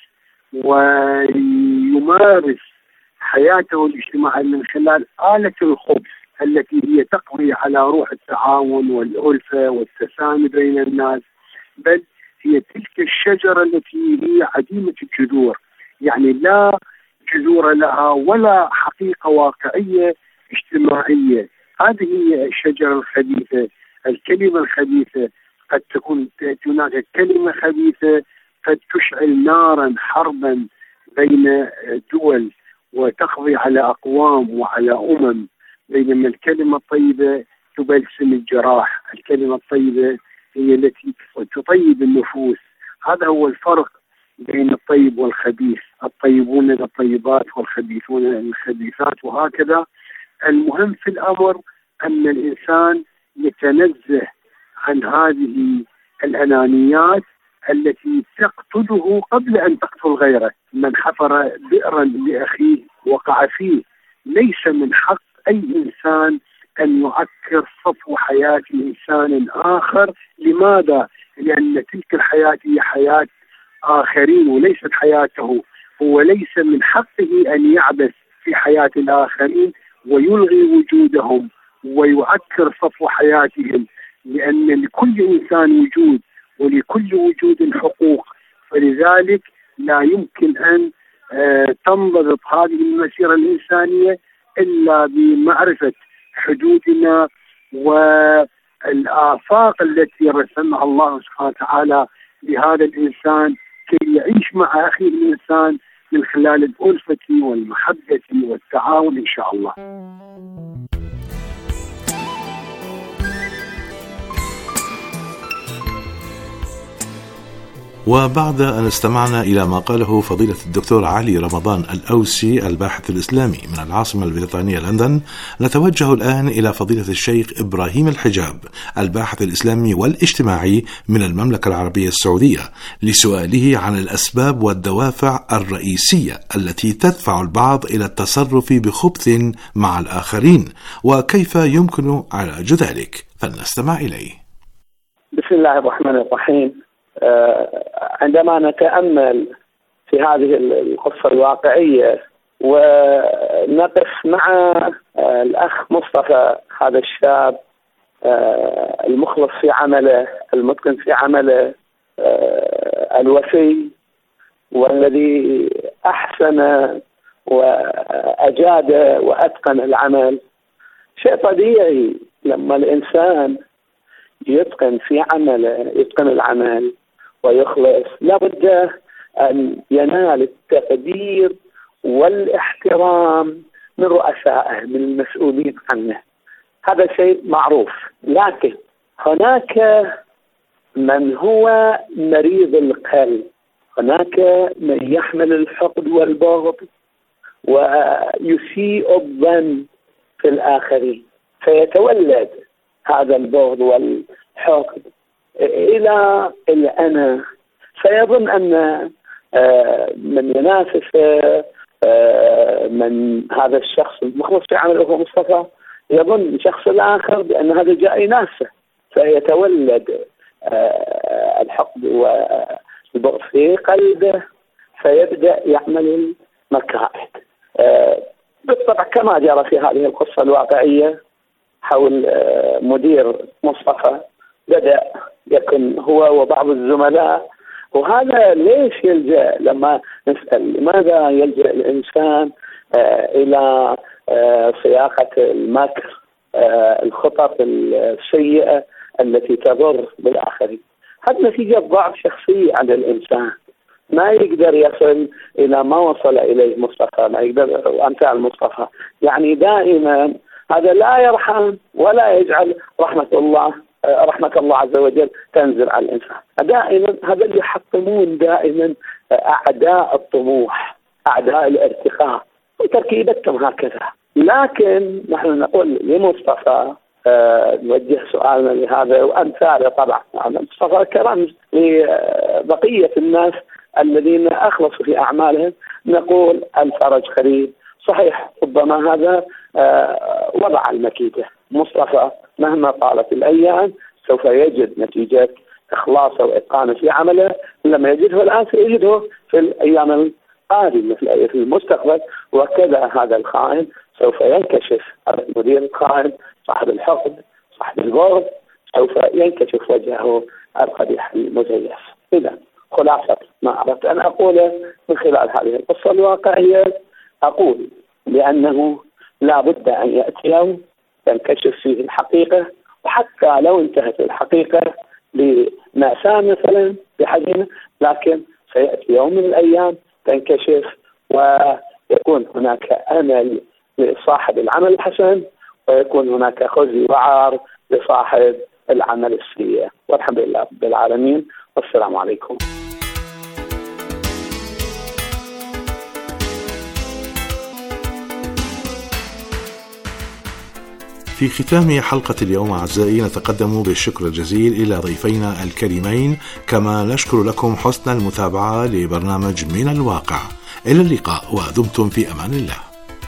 ويمارس حياته الاجتماعية من خلال آلة الخبث التي هي تقضي على روح التعاون والألفة والتسامي بين الناس، بل هي تلك الشجرة التي هي عديمة الجذور، يعني لا جذور لها ولا حقيقة واقعية اجتماعية. هذه هي الشجرة الخبيثة، الكلمة الخبيثة. قد تكون هناك كلمة خبيثة قد تشعل نارا حربا بين دول وتقضي على أقوام وعلى أمم، بينما الكلمة الطيبة تبلسم الجراح. الكلمة الطيبة هي التي تطيب النفوس. هذا هو الفرق بين الطيب والخبيث، الطيبون للطيبات والخبيثون للخبيثات، وهكذا. المهم في الأمر أن الإنسان يتنزه عن هذه الأنانيات التي تقتله قبل أن تقتل غيره. من حفر بئرا لأخيه وقع فيه. ليس من حق أي إنسان أن يعكر صفو حياة إنسان آخر. لماذا؟ لأن تلك الحياة هي حياة آخرين وليست حياته. هو ليس من حقه أن يعبث في حياة الآخرين ويلغي وجودهم ويعكر صفو حياتهم، لأن لكل إنسان وجود ولكل وجود حقوق. فلذلك لا يمكن أن تنضبط هذه المسيرة الإنسانية إلا بمعرفة حدودنا والآفاق التي رسمها الله سبحانه وتعالى لهذا الإنسان كي يعيش مع أخيه الإنسان من خلال الألفة والمحبة والتعاون إن شاء الله. وبعد أن استمعنا إلى ما قاله فضيلة الدكتور علي رمضان الأوسي الباحث الإسلامي من العاصمة البريطانية لندن، نتوجه الآن إلى فضيلة الشيخ إبراهيم الحجاب الباحث الإسلامي والاجتماعي من المملكة العربية السعودية لسؤاله عن الأسباب والدوافع الرئيسية التي تدفع البعض إلى التصرف بخبث مع الآخرين، وكيف يمكن علاج ذلك، فلنستمع إليه. بسم الله الرحمن الرحيم. عندما نتأمل في هذه القصة الواقعية ونقف مع الأخ مصطفى، هذا الشاب المخلص في عمله، المتقن في عمله، الوفي، والذي أحسن وأجاد وأتقن العمل، شيء طبيعي لما الإنسان يتقن في عمله، يتقن العمل ويخلص، لابد أن ينال التقدير والاحترام من رؤسائه، من المسؤولين عنه. هذا شيء معروف. لكن هناك من هو مريض القلب، هناك من يحمل الحقد والبغض ويسيء الظن في الآخرين، فيتولد هذا البغض والحقد إلى الأنا، فيظن أن من ينافس من هذا الشخص المخلص في عمله هو مصطفى، يظن الشخص الآخر بأن هذا جاء ينافسه، فيتولد الحقد والبغض في قلبه، فيبدأ يعمل المكائد. بالطبع كما جرى في هذه القصة الواقعية حول مدير مصطفى، بدأ يكن هو وبعض الزملاء. وهذا ليش يلجأ؟ لما نسأل لماذا يلجأ الإنسان إلى صياغة المكر، الخطط السيئة التي تضر بالآخرين؟ هذا نتيجة ضعف شخصي عند الإنسان، ما يقدر يصل إلى ما وصل إليه مصطفى، ما يقدر أمثال مصطفى. يعني دائما هذا لا يرحم ولا يجعل رحمة الله رحمة الله عز وجل تنزل على الإنسان. دائما هذا اللي يحطمون دائما أعداء الطموح، أعداء الارتقاء، وتركيبتهم هكذا. لكن نحن نقول لمصطفى أه نوجه سؤالنا لهذا وأمثاله طبعا، مصطفى كرمز لبقية الناس الذين أخلصوا في أعمالهم، نقول الفرج قريب. صحيح ربما هذا أه وضع المكيدة، مصطفى مهما طالت الأيام سوف يجد نتيجة إخلاصه وإتقانه في عمله، لما يجده الآن سيجده في الأيام القادمة في المستقبل. وكذا هذا الخائن سوف ينكشف، هذا المدير الخائن صاحب الحقد صاحب البغض سوف ينكشف وجهه القبيح المزيف. إذا خلاصة ما أردت أن أقوله من خلال هذه القصة الواقعية، أقول بأنه لا بد أن يأتي يوم تنكشف فيه الحقيقة، وحتى لو انتهت الحقيقة لمأساة مثلا بحجمه، لكن سيأتي يوم من الأيام تنكشف ويكون هناك أمل لصاحب العمل الحسن، ويكون هناك خزي وعار لصاحب العمل السيء. والحمد لله رب العالمين، والسلام عليكم. في ختام حلقة اليوم أعزائي نتقدم بالشكر الجزيل إلى ضيفينا الكريمين، كما نشكر لكم حسن المتابعة لبرنامج من الواقع. إلى اللقاء ودمتم في أمان الله.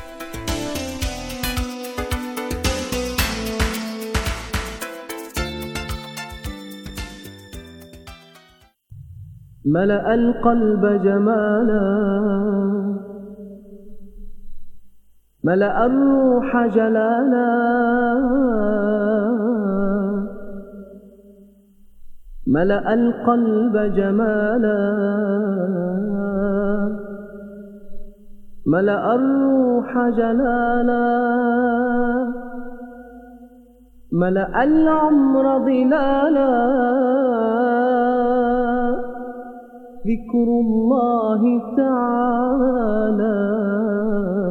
ملأ القلب جمالا، ملأ الروح جلالا، ملأ القلب جمالا، ملأ الروح جلالا ملأ العمر ظلالا ذكر الله تعالى